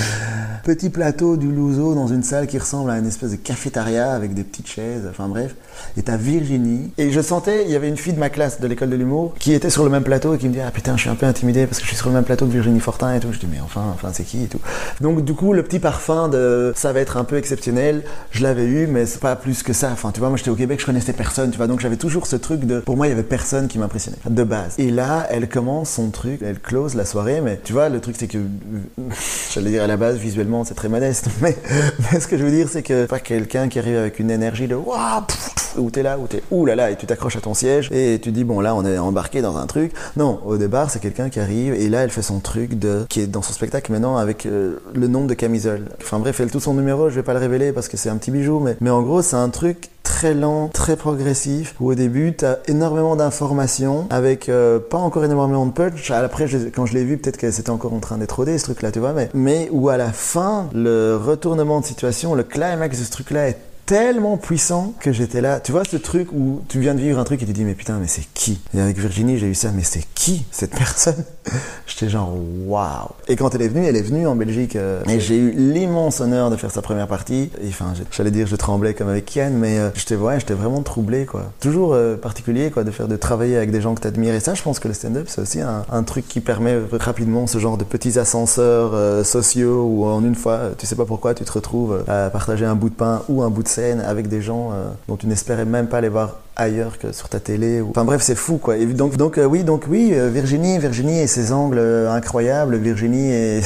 Petit plateau du Louzo dans une salle qui ressemble à une espèce de cafétéria avec des petites chaises, enfin bref. Et t'as Virginie, et je sentais, il y avait une fille de ma classe de l'école de l'humour qui était sur le même plateau et qui me dit « Ah putain, je suis un peu intimidé parce que je suis sur le même plateau que Virginie Fortin et tout. » Je dis « Mais enfin, c'est qui ?» et tout. Donc du coup, le petit parfum de ça va être un peu exceptionnel, je l'avais eu, mais c'est pas plus que ça. Enfin, tu vois, moi j'étais au Québec, je connaissais personne, tu vois, donc j'avais toujours ce truc pour moi, il y avait personne qui m'impressionnait, de base. Et là, elle commence son truc, elle close la soirée, mais tu vois, le truc c'est que, j'allais dire à la base, visuellement, c'est très modeste, mais ce que je veux dire, c'est que pas quelqu'un qui arrive avec une énergie de waouh, où t'es là, où t'es ouh là là, et tu t'accroches à ton siège, et tu dis, bon là, on est embarqué dans un truc. Non, au départ, c'est quelqu'un qui arrive, et là, elle fait son truc qui est dans son spectacle maintenant avec le nombre de camisoles. Enfin bref, elle tout son numéro, je vais pas le révéler parce que c'est un petit bijou, mais en gros, c'est un truc très lent, très progressif, où au début, tu as énormément d'informations, avec pas encore énormément de punch. Après, quand je l'ai vu, peut-être que c'était encore en train d'être rodé, ce truc-là, tu vois, mais où à la fin, le retournement de situation, le climax de ce truc-là est tellement puissant que j'étais là. Tu vois ce truc où tu viens de vivre un truc et tu te dis mais putain, mais c'est qui? Et avec Virginie, j'ai eu ça, mais c'est qui cette personne? J'étais genre waouh. Et quand elle est venue en Belgique et j'ai eu l'immense honneur de faire sa première partie. Et enfin, j'allais dire je tremblais comme avec Kian, mais j'étais vraiment troublé, quoi. Toujours particulier, quoi, de travailler avec des gens que t'admires. Et ça, je pense que le stand-up, c'est aussi un truc qui permet rapidement ce genre de petits ascenseurs sociaux où en une fois, tu sais pas pourquoi, tu te retrouves à partager un bout de pain ou un bout de scène avec des gens dont tu n'espérais même pas les voir ailleurs que sur ta télé. Enfin bref, c'est fou, quoi. Et donc oui, Virginie et ses angles incroyables, Virginie et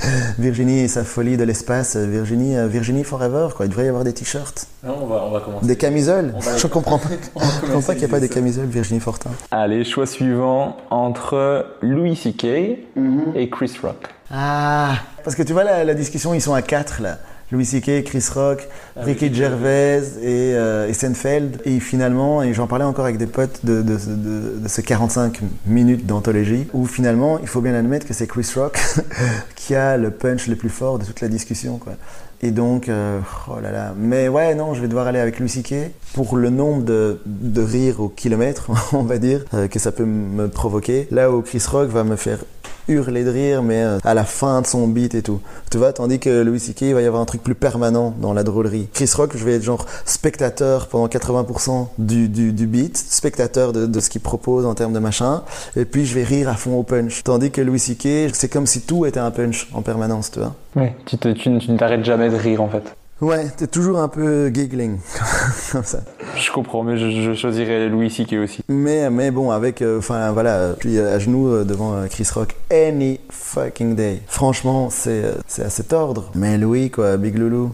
sa folie de l'espace, Virginie Forever, quoi. Il devrait y avoir des t-shirts. Non, on va commencer. Des camisoles. Je comprends pas. Je comprends pas qu'il n'y ait pas des camisoles Virginie Fortin. Allez, choix suivant entre Louis C.K. et Chris Rock. Ah, parce que tu vois la discussion, ils sont à 4 là. Louis C.K., Chris Rock, Ricky Gervais et Seinfeld. Et finalement, et j'en parlais encore avec des potes de ces 45 minutes d'anthologie, où finalement, il faut bien admettre que c'est Chris Rock qui a le punch le plus fort de toute la discussion, quoi. Et donc, oh là là. Mais ouais, non, je vais devoir aller avec Louis C.K. pour le nombre de rires au kilomètre, on va dire, que ça peut me provoquer. Là où Chris Rock va me faire hurler de rire, mais à la fin de son beat et tout. Tu vois, tandis que Louis C.K., il va y avoir un truc plus permanent dans la drôlerie. Chris Rock, je vais être genre spectateur pendant 80% du beat, spectateur de ce qu'il propose en termes de machin, et puis je vais rire à fond au punch. Tandis que Louis C.K., c'est comme si tout était un punch en permanence, tu vois. Ouais, tu ne t'arrêtes jamais de rire en fait. Ouais, t'es toujours un peu giggling, comme ça. Je comprends, mais je choisirais Louis C.K. aussi. Mais bon, avec, voilà, puis à genoux devant Chris Rock, any fucking day. Franchement, c'est à cet ordre. Mais Louis, quoi, Big Loulou.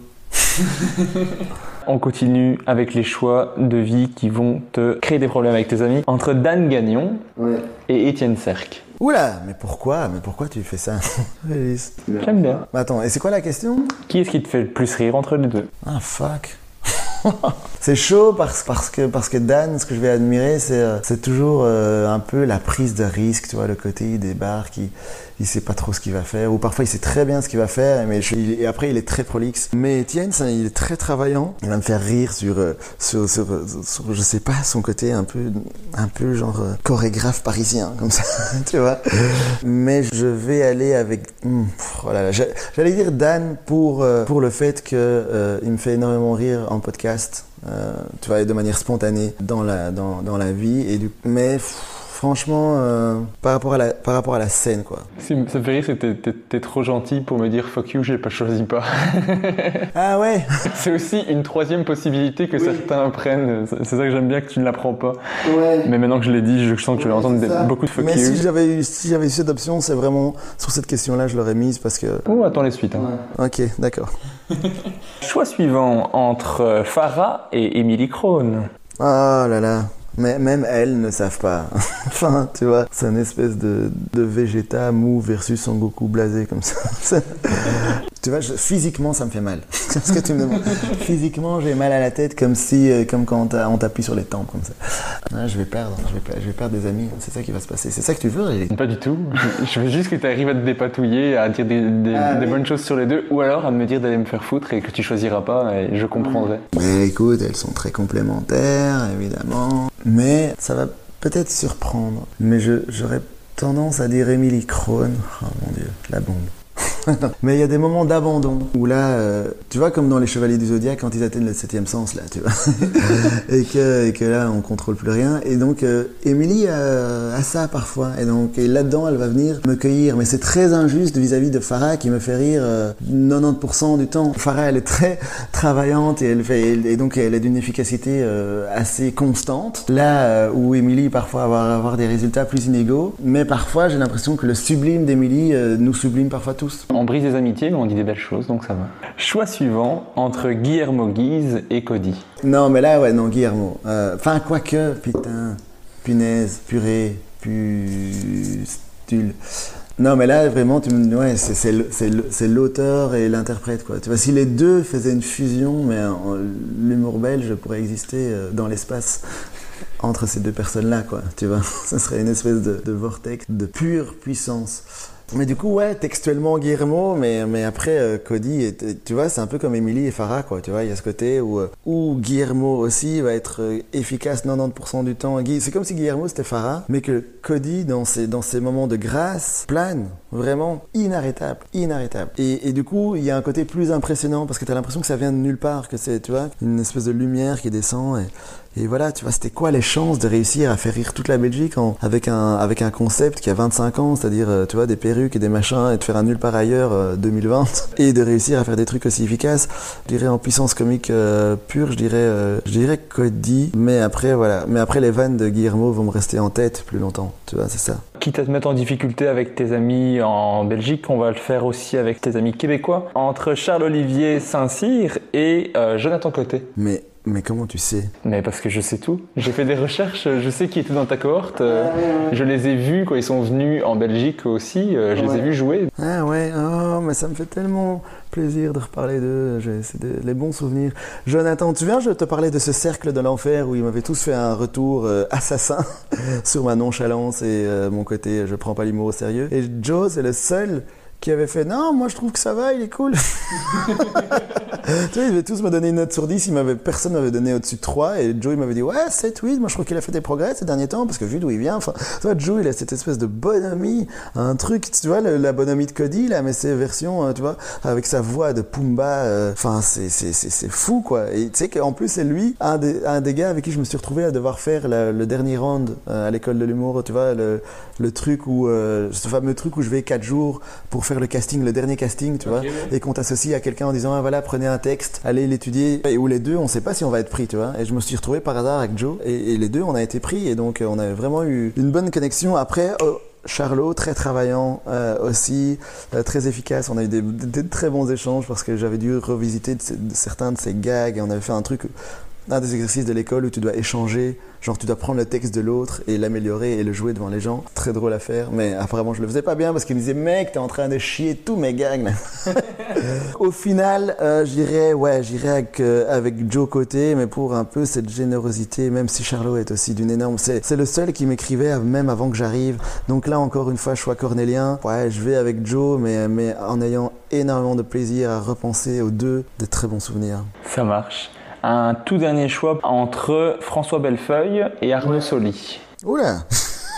On continue avec les choix de vie qui vont te créer des problèmes avec tes amis. Entre Dan Gagnon et Étienne Sercq. Oula, mais pourquoi tu fais ça? J'aime bien. Attends, et c'est quoi la question? Qui est-ce qui te fait le plus rire entre les deux? Ah, fuck. C'est chaud parce que Dan, ce que je vais admirer, c'est toujours un peu la prise de risque, tu vois, le côté il débarque, il sait pas trop ce qu'il va faire, ou parfois il sait très bien ce qu'il va faire, et après il est très prolixe. Mais Étienne, il est très travaillant, il va me faire rire sur je sais pas, son côté un peu genre chorégraphe parisien, comme ça, tu vois. Mais je vais aller avec, oh là là, j'allais dire Dan pour le fait que il me fait énormément rire en podcast. Tu vois, de manière spontanée dans la vie, mais franchement, par rapport à la scène, quoi. Ça me fait rire, c'est que t'es trop gentil pour me dire fuck you, j'ai pas choisi pas. Ah ouais. C'est aussi une troisième possibilité que certains prennent. C'est ça que j'aime bien, que tu ne la prends pas. Ouais. Mais maintenant que je l'ai dit, je sens que je vais entendre beaucoup de fuck mais you. Mais si j'avais eu cette option, c'est vraiment sur cette question-là, je l'aurais mise parce que. Oh, attends les suites. Hein. Ouais. Ok, d'accord. Choix suivant entre Farah et Émilie Krohn. Oh là là. Mais même elles ne savent pas. Enfin, tu vois, c'est une espèce de Vegeta mou versus Son Goku blasé comme ça. Tu vois, physiquement, ça me fait mal. C'est ce que tu me demandes. Physiquement, j'ai mal à la tête comme quand on t'appuie sur les tempes comme ça. Ah, je vais perdre des amis. C'est ça qui va se passer. C'est ça que tu veux, Réli? Pas du tout. Je veux juste que tu arrives à te dépatouiller, à dire des bonnes choses sur les deux, ou alors à me dire d'aller me faire foutre et que tu choisiras pas, et je comprendrai. Mais écoute, elles sont très complémentaires, évidemment. Mais ça va peut-être surprendre. Mais j'aurais tendance à dire Émilie Krohn. Oh mon Dieu, la bombe. Mais il y a des moments d'abandon où là, tu vois, comme dans les Chevaliers du Zodiaque, quand ils atteignent le 7e sens, là, tu vois, et que là, on contrôle plus rien. Et donc, Émilie a ça parfois. Et là-dedans, elle va venir me cueillir. Mais c'est très injuste vis-à-vis de Farah qui me fait rire 90% du temps. Farah, elle est très travaillante et donc elle est d'une efficacité assez constante. Là où Émilie parfois va avoir des résultats plus inégaux. Mais parfois, j'ai l'impression que le sublime d'Émilie nous sublime parfois tous. On brise des amitiés, mais on dit des belles choses, donc ça va. Choix suivant, entre Guillermo Guise et Cody. Non, mais là, ouais, non, Guillermo. Enfin, quoique, putain, punaise, purée, pustule. Non, mais là, vraiment, ouais, c'est l'auteur et l'interprète, quoi. Tu vois, si les deux faisaient une fusion, mais l'humour belge pourrait exister dans l'espace entre ces deux personnes-là, quoi. Tu vois, ça serait une espèce de vortex de pure puissance. Mais du coup, ouais, textuellement Guillermo, mais après Cody, tu vois, c'est un peu comme Émilie et Farah, quoi. Tu vois, il y a ce côté où Guillermo aussi va être efficace 90% du temps. C'est comme si Guillermo c'était Farah, mais que Cody, dans ses moments de grâce, plane, vraiment inarrêtable. Et du coup, il y a un côté plus impressionnant parce que t'as l'impression que ça vient de nulle part, que c'est, tu vois, une espèce de lumière qui descend et voilà, tu vois, c'était quoi les chances de réussir à faire rire toute la Belgique avec un concept qui a 25 ans, c'est-à-dire, tu vois, des perruques et des machins, et de faire un nulle part ailleurs 2020, et de réussir à faire des trucs aussi efficaces. Je dirais en puissance comique pure, je dirais Cody, mais après, voilà. Mais après, les vannes de Guillermo vont me rester en tête plus longtemps, tu vois, c'est ça. Quitte à te mettre en difficulté avec tes amis en Belgique, on va le faire aussi avec tes amis québécois, entre Charles-Olivier Saint-Cyr et Jonathan Côté. Mais comment tu sais? Mais parce que je sais tout. J'ai fait des recherches, je sais qui était dans ta cohorte. Je les ai vus quand ils sont venus en Belgique aussi. Je les ai vus jouer. Ah ouais, oh Oh, mais ça me fait tellement plaisir de reparler d'eux. C'est les bons souvenirs. Jonathan, tu viens, je te parlais de ce cercle de l'enfer où ils m'avaient tous fait un retour assassin sur ma nonchalance et mon côté je prends pas l'humour au sérieux. Et Joe, c'est le seul qui avait fait « Non, moi je trouve que ça va, il est cool. » Tu vois, ils devaient tous me donner une note sur 10, personne m'avait donné au-dessus de 3, et Joe il m'avait dit « Ouais, 7, 8, moi je trouve qu'il a fait des progrès ces derniers temps, parce que vu d'où il vient, enfin, tu vois, Joe il a cette espèce de bonhomie, un truc, tu vois, la bonhomie de Cody, là, mais c'est version, tu vois, avec sa voix de Pumba, enfin, c'est fou, quoi. Et tu sais qu'en plus, c'est lui, un des gars avec qui je me suis retrouvé à devoir faire le dernier round à l'école de l'humour, tu vois, le truc où, ce fameux truc où je vais 4 jours pour faire le casting, le dernier casting, tu vois, et qu'on t'associe à quelqu'un en disant ah, voilà, prenez un texte, allez l'étudier, et où les deux, on sait pas si on va être pris, tu vois. Et je me suis retrouvé par hasard avec Joe, et les deux, on a été pris, et donc on a vraiment eu une bonne connexion. Après, Charlot, très travaillant aussi, très efficace. On a eu des très bons échanges parce que j'avais dû revisiter certains de ses gags, et on avait fait un des exercices de l'école où tu dois échanger, genre tu dois prendre le texte de l'autre et l'améliorer et le jouer devant les gens. Très drôle à faire, mais apparemment je le faisais pas bien parce qu'il me disait mec, t'es en train de chier tous mes gags. Au final, j'irais avec Joe Côté, mais pour un peu cette générosité, même si Charlot est aussi d'une énorme... C'est le seul qui m'écrivait même avant que j'arrive. Donc là encore une fois, choix cornélien. Ouais, je vais avec Joe, mais en ayant énormément de plaisir à repenser aux deux, des très bons souvenirs. Ça marche. Un tout dernier choix entre François Bellefeuille et Arnaud Soli. Oula.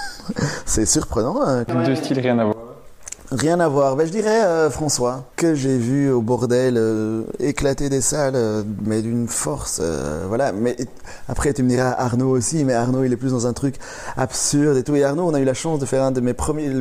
C'est surprenant. Hein. Deux styles, rien à voir. Rien à voir. Je dirais François, que j'ai vu au bordel éclater des salles, mais d'une force. Voilà. Mais après, tu me diras Arnaud aussi, mais Arnaud, il est plus dans un truc absurde et tout. Et Arnaud, on a eu la chance de faire un de mes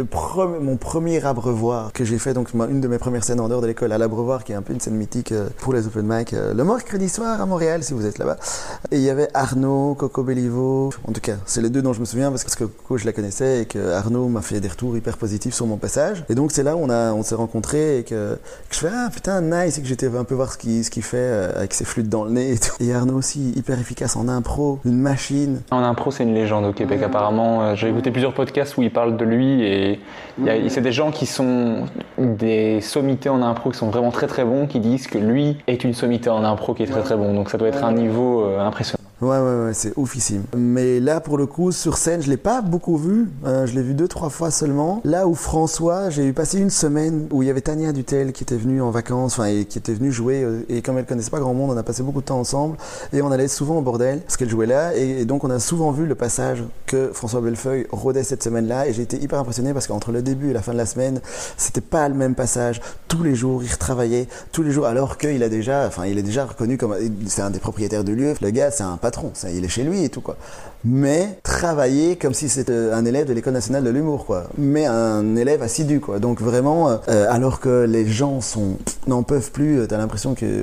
mon premier abreuvoir que j'ai fait, donc une de mes premières scènes en dehors de l'école à l'abreuvoir, qui est un peu une scène mythique pour les open mic. Le mercredi soir à Montréal, si vous êtes là-bas. Et il y avait Arnaud, Coco Bellivo. En tout cas, c'est les deux dont je me souviens parce que Coco, je la connaissais et que Arnaud m'a fait des retours hyper positifs sur mon passage. Et donc c'est là où on s'est rencontrés et que je fais ah putain nice, et que j'étais un peu voir ce qu'il fait avec ses flûtes dans le nez et tout. Et Arnaud aussi hyper efficace en impro, une machine. En impro, c'est une légende au Québec apparemment. J'ai écouté plusieurs podcasts où il parle de lui et c'est des gens qui sont des sommités en impro qui sont vraiment très très bons, qui disent que lui est une sommité en impro qui est très très bon. Donc ça doit être un niveau impressionnant. Ouais, c'est oufissime. Mais là, pour le coup, sur scène, je l'ai pas beaucoup vu. Je l'ai vu 2-3 fois seulement. Là où François, j'ai eu passé une semaine où il y avait Tania Dutel qui était venue en vacances, et qui était venue jouer. Et comme elle connaissait pas grand monde, on a passé beaucoup de temps ensemble. Et on allait souvent au bordel parce qu'elle jouait là. Et donc, on a souvent vu le passage que François Bellefeuille rodait cette semaine-là. Et j'ai été hyper impressionné parce qu'entre le début et la fin de la semaine, c'était pas le même passage. Tous les jours, il retravaillait. Tous les jours, alors qu'il a déjà, il est déjà reconnu comme, c'est un des propriétaires du lieu. Le gars, c'est un patron, ça, il est chez lui et tout quoi. Mais travailler comme si c'était un élève de l'École nationale de l'humour quoi, mais un élève assidu quoi. Donc vraiment, alors que les gens n'en peuvent plus, t'as l'impression que,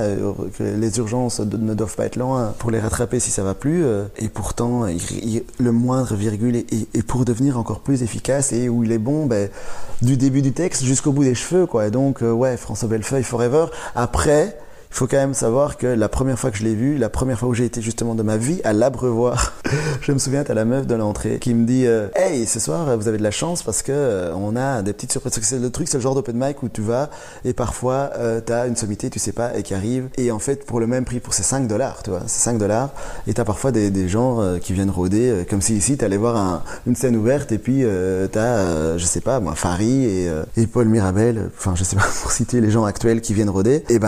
que les urgences ne doivent pas être loin pour les rattraper si ça va plus. Et pourtant, le moindre virgule est pour devenir encore plus efficace et où il est bon, du début du texte jusqu'au bout des cheveux quoi. Et donc François Bellefeuille forever. Après. Il faut quand même savoir que la première fois que je l'ai vu, la première fois où j'ai été justement de ma vie à l'Abreuvoir, je me souviens, t'as la meuf de l'entrée qui me dit hey, ce soir vous avez de la chance parce que on a des petites surprises. C'est le truc, c'est le genre d'open mic où tu vas et parfois t'as une sommité, tu sais pas, et qui arrive. Et en fait, pour le même prix, pour ces $5, tu vois, c'est $5. Et t'as parfois des gens qui viennent rôder, comme si ici t'allais voir une scène ouverte et puis t'as, je sais pas, moi, Fary et Paul Mirabel, enfin je sais pas, pour citer les gens actuels qui viennent rôder. Et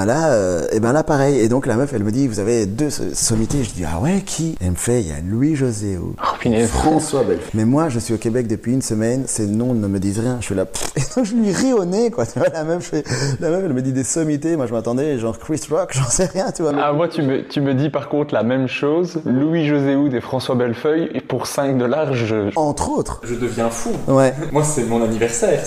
là pareil, et donc la meuf elle me dit vous avez 2 sommités, je dis ah ouais qui? Elle me fait il y a Louis-José ou François Bellefeuille. Mais moi je suis au Québec depuis une semaine, ces noms ne me disent rien, je suis là et donc je lui ris au nez quoi, tu vois, la meuf elle me dit des sommités, moi je m'attendais genre Chris Rock, j'en sais rien tu vois. Ah moi tu me dis par contre la même chose, Louis-José Houd et François Bellefeuille, et pour $5 entre autres. Je deviens fou. Ouais. Moi c'est mon anniversaire.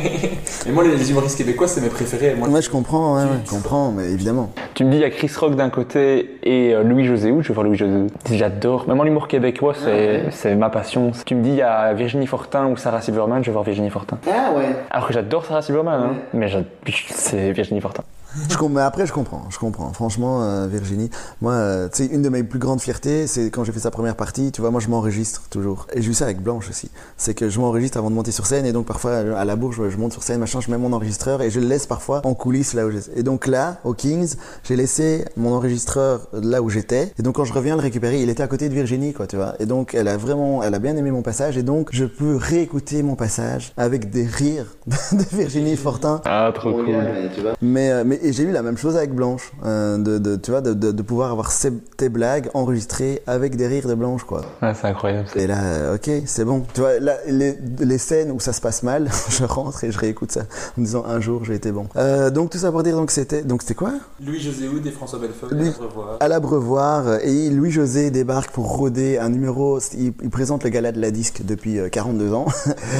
Et moi les humoristes québécois c'est mes préférés. Moi je comprends, je comprends, mais évidemment. Tu me dis il y a Chris Rock d'un côté et Louis-José Houd, je vais voir Louis-José Houd. J'adore, même en humour québécois c'est ma passion. Tu me dis il y a Virginie Fortin ou Sarah Silverman, je vais voir Virginie Fortin. Ah ouais. Alors que j'adore Sarah Silverman, mais c'est Virginie Fortin. Mais après, je comprends. Franchement, Virginie, moi, tu sais, une de mes plus grandes fiertés, c'est quand j'ai fait sa première partie, tu vois, moi, je m'enregistre toujours. Et j'ai eu ça avec Blanche aussi. C'est que je m'enregistre avant de monter sur scène, et donc parfois, à la bourre, je monte sur scène, machin, je mets mon enregistreur, et je le laisse parfois en coulisses là où j'étais. Et donc là, au Kings, j'ai laissé mon enregistreur là où j'étais, et donc quand je reviens le récupérer, il était à côté de Virginie, quoi, tu vois. Et donc, elle a bien aimé mon passage, et donc, je peux réécouter mon passage avec des rires de Virginie Fortin. Ah, trop cool. Mais et j'ai eu la même chose avec Blanche, tu vois, de pouvoir avoir tes blagues enregistrées avec des rires de Blanche, quoi. Ah, c'est incroyable. Et là, ok, c'est bon. Tu vois, là, les scènes où ça se passe mal, je rentre et je réécoute ça en me disant un jour j'ai été bon. Donc tout ça pour dire, donc c'était quoi? Louis-José Houd et François Bellefeuille à l'Abreuvoir. Et Louis-José débarque pour rôder un numéro. Il présente le gala de la disque depuis 42 ans.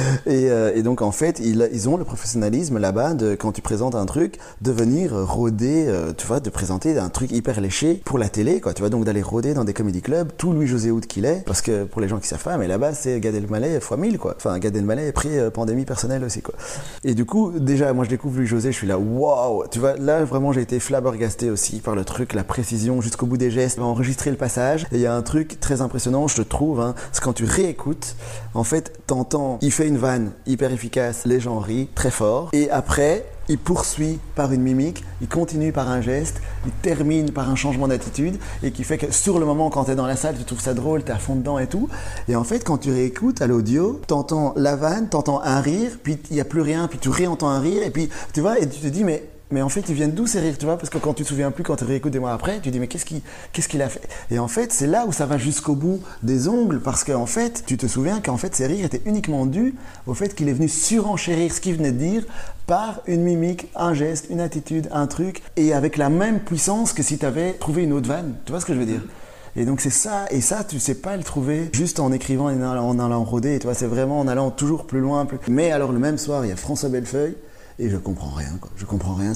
et donc en fait, ils ont le professionnalisme là-bas quand tu présentes un truc, de venir rôder, tu vois, de présenter un truc hyper léché pour la télé, quoi. Tu vois, donc d'aller rôder dans des comédie clubs, tout Louis-José Houd qu'il est, parce que pour les gens qui savent pas, mais là-bas c'est Gad Elmaleh x 1000, quoi. Enfin, Gad Elmaleh est pris pandémie personnelle aussi, quoi. Et du coup, déjà, moi je découvre Louis-José, je suis là, waouh, tu vois, là vraiment j'ai été flabbergasté aussi par le truc, la précision jusqu'au bout des gestes, enregistrer le passage. Et il y a un truc très impressionnant, je trouve, hein, c'est quand tu réécoutes, en fait, t'entends, il fait une vanne hyper efficace, les gens rient très fort, et après, il poursuit par une mimique, il continue par un geste, il termine par un changement d'attitude, et qui fait que sur le moment, quand t'es dans la salle, tu trouves ça drôle, t'es à fond dedans et tout. Et en fait, quand tu réécoutes à l'audio, t'entends la vanne, t'entends un rire, puis il n'y a plus rien, puis tu réentends un rire, et puis tu vois, et tu te dis, mais en fait, ils viennent d'où ces rires, tu vois? Parce que quand tu te souviens plus, quand tu réécoutes des mois après, tu te dis, mais qu'est-ce qu'il a fait? Et en fait, c'est là où ça va jusqu'au bout des ongles, parce qu'en fait, tu te souviens qu'en fait, ces rires étaient uniquement dus au fait qu'il est venu surenchérir ce qu'il venait de dire par une mimique, un geste, une attitude, un truc, et avec la même puissance que si tu avais trouvé une autre vanne. Tu vois ce que je veux dire? Et donc c'est ça, et ça tu sais pas le trouver juste en écrivant et en allant rôder, tu vois, c'est vraiment en allant toujours plus loin. Mais alors le même soir, il y a François Bellefeuille, et je comprends rien, quoi. Je comprends rien.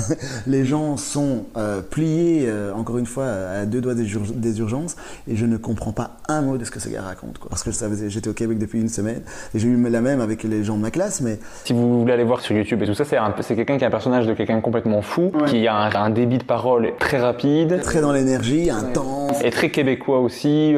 Les gens sont pliés, encore une fois, à deux doigts des urgences, et je ne comprends pas un mot de ce que ce gars raconte, quoi. Parce que j'étais au Québec depuis une semaine, et j'ai eu la même avec les gens de ma classe, mais... Si vous voulez aller voir sur YouTube et tout ça, c'est quelqu'un qui est un personnage de quelqu'un complètement fou, ouais, qui a un débit de parole très rapide. Très dans l'énergie, intense. Et très québécois aussi,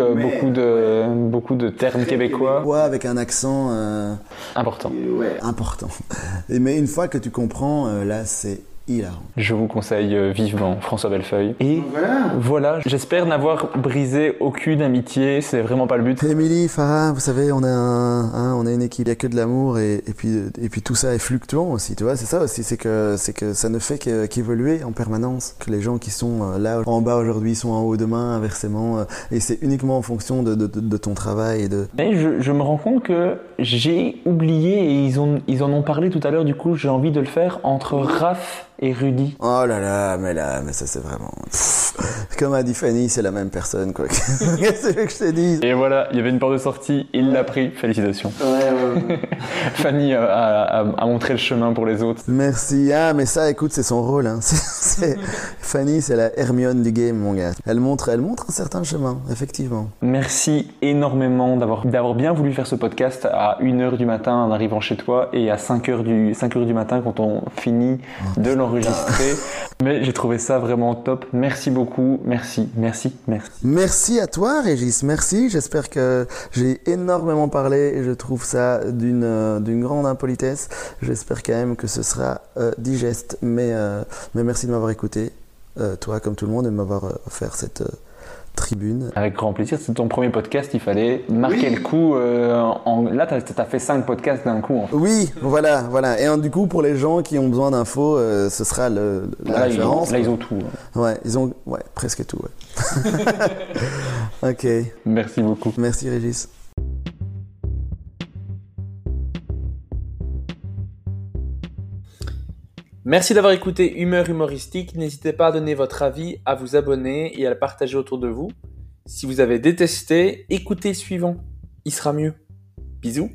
beaucoup de termes québécois. Ouais, avec un accent... important. Ouais, important. Mais une fois que tu comprends, là, c'est hilarant. Je vous conseille vivement François Bellefeuille. Et voilà, j'espère n'avoir brisé aucune amitié, c'est vraiment pas le but. Émilie, Farah, vous savez, on a une équipe, il n'y a que de l'amour, et puis tout ça est fluctuant aussi, tu vois, c'est ça aussi, c'est que ça ne fait qu'évoluer en permanence, que les gens qui sont là en bas aujourd'hui sont en haut demain, inversement, et c'est uniquement en fonction de ton travail et de... Mais je me rends compte que j'ai oublié, et ils en ont parlé tout à l'heure, du coup j'ai envie de le faire entre Raph et Rudy. Oh là là, mais ça c'est vraiment... Comme a dit Fanny, c'est la même personne, quoi. Qu'est-ce que je te dis? Et voilà, il y avait une porte de sortie, il l'a pris, félicitations. Ouais. Fanny a montré le chemin pour les autres. Merci. Ah, mais ça, écoute, c'est son rôle, hein. Fanny, c'est la Hermione du game, mon gars. Elle montre un certain chemin, effectivement. Merci énormément d'avoir bien voulu faire ce podcast à 1h du matin en arrivant chez toi, et à 5h du matin quand on finit de l'enregistrer. Mais j'ai trouvé ça vraiment top. Merci beaucoup. Merci. Merci à toi, Régis. Merci. J'espère que j'ai énormément parlé, et je trouve ça d'une grande impolitesse. J'espère quand même que ce sera digeste. Mais merci de m'avoir écouté, toi comme tout le monde, et de m'avoir offert cette tribune. Avec grand plaisir. C'est ton premier podcast, il fallait marquer le coup. Là, t'as fait 5 podcasts d'un coup. En fait. Oui, voilà. Et du coup, pour les gens qui ont besoin d'infos, ce sera la référence. Là, ils ont tout. Ouais, ils ont presque tout. Ouais. Ok. Merci beaucoup. Merci, Régis. Merci d'avoir écouté Humeur Humoristique. N'hésitez pas à donner votre avis, à vous abonner et à le partager autour de vous. Si vous avez détesté, écoutez le suivant. Il sera mieux. Bisous.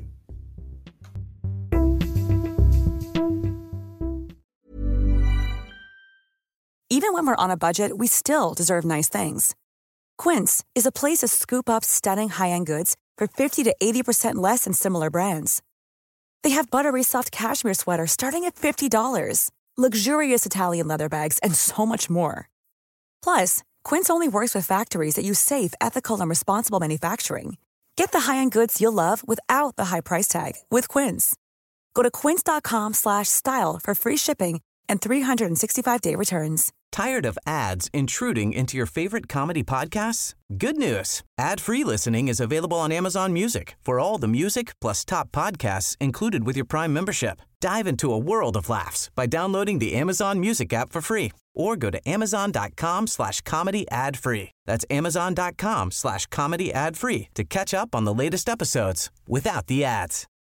Even when we're on a budget, we still deserve nice things. Quince is a place to scoop up stunning high-end goods for 50 to 80% less than similar brands. They have buttery soft cashmere sweaters starting at $50, luxurious Italian leather bags, and so much more. Plus, Quince only works with factories that use safe, ethical, and responsible manufacturing. Get the high-end goods you'll love without the high price tag with Quince. Go to quince.com/style for free shipping and 365-day returns. Tired of ads intruding into your favorite comedy podcasts? Good news. Ad-free listening is available on Amazon Music for all the music plus top podcasts included with your Prime membership. Dive into a world of laughs by downloading the Amazon Music app for free or go to amazon.com/comedy ad-free. That's amazon.com/comedy ad-free to catch up on the latest episodes without the ads.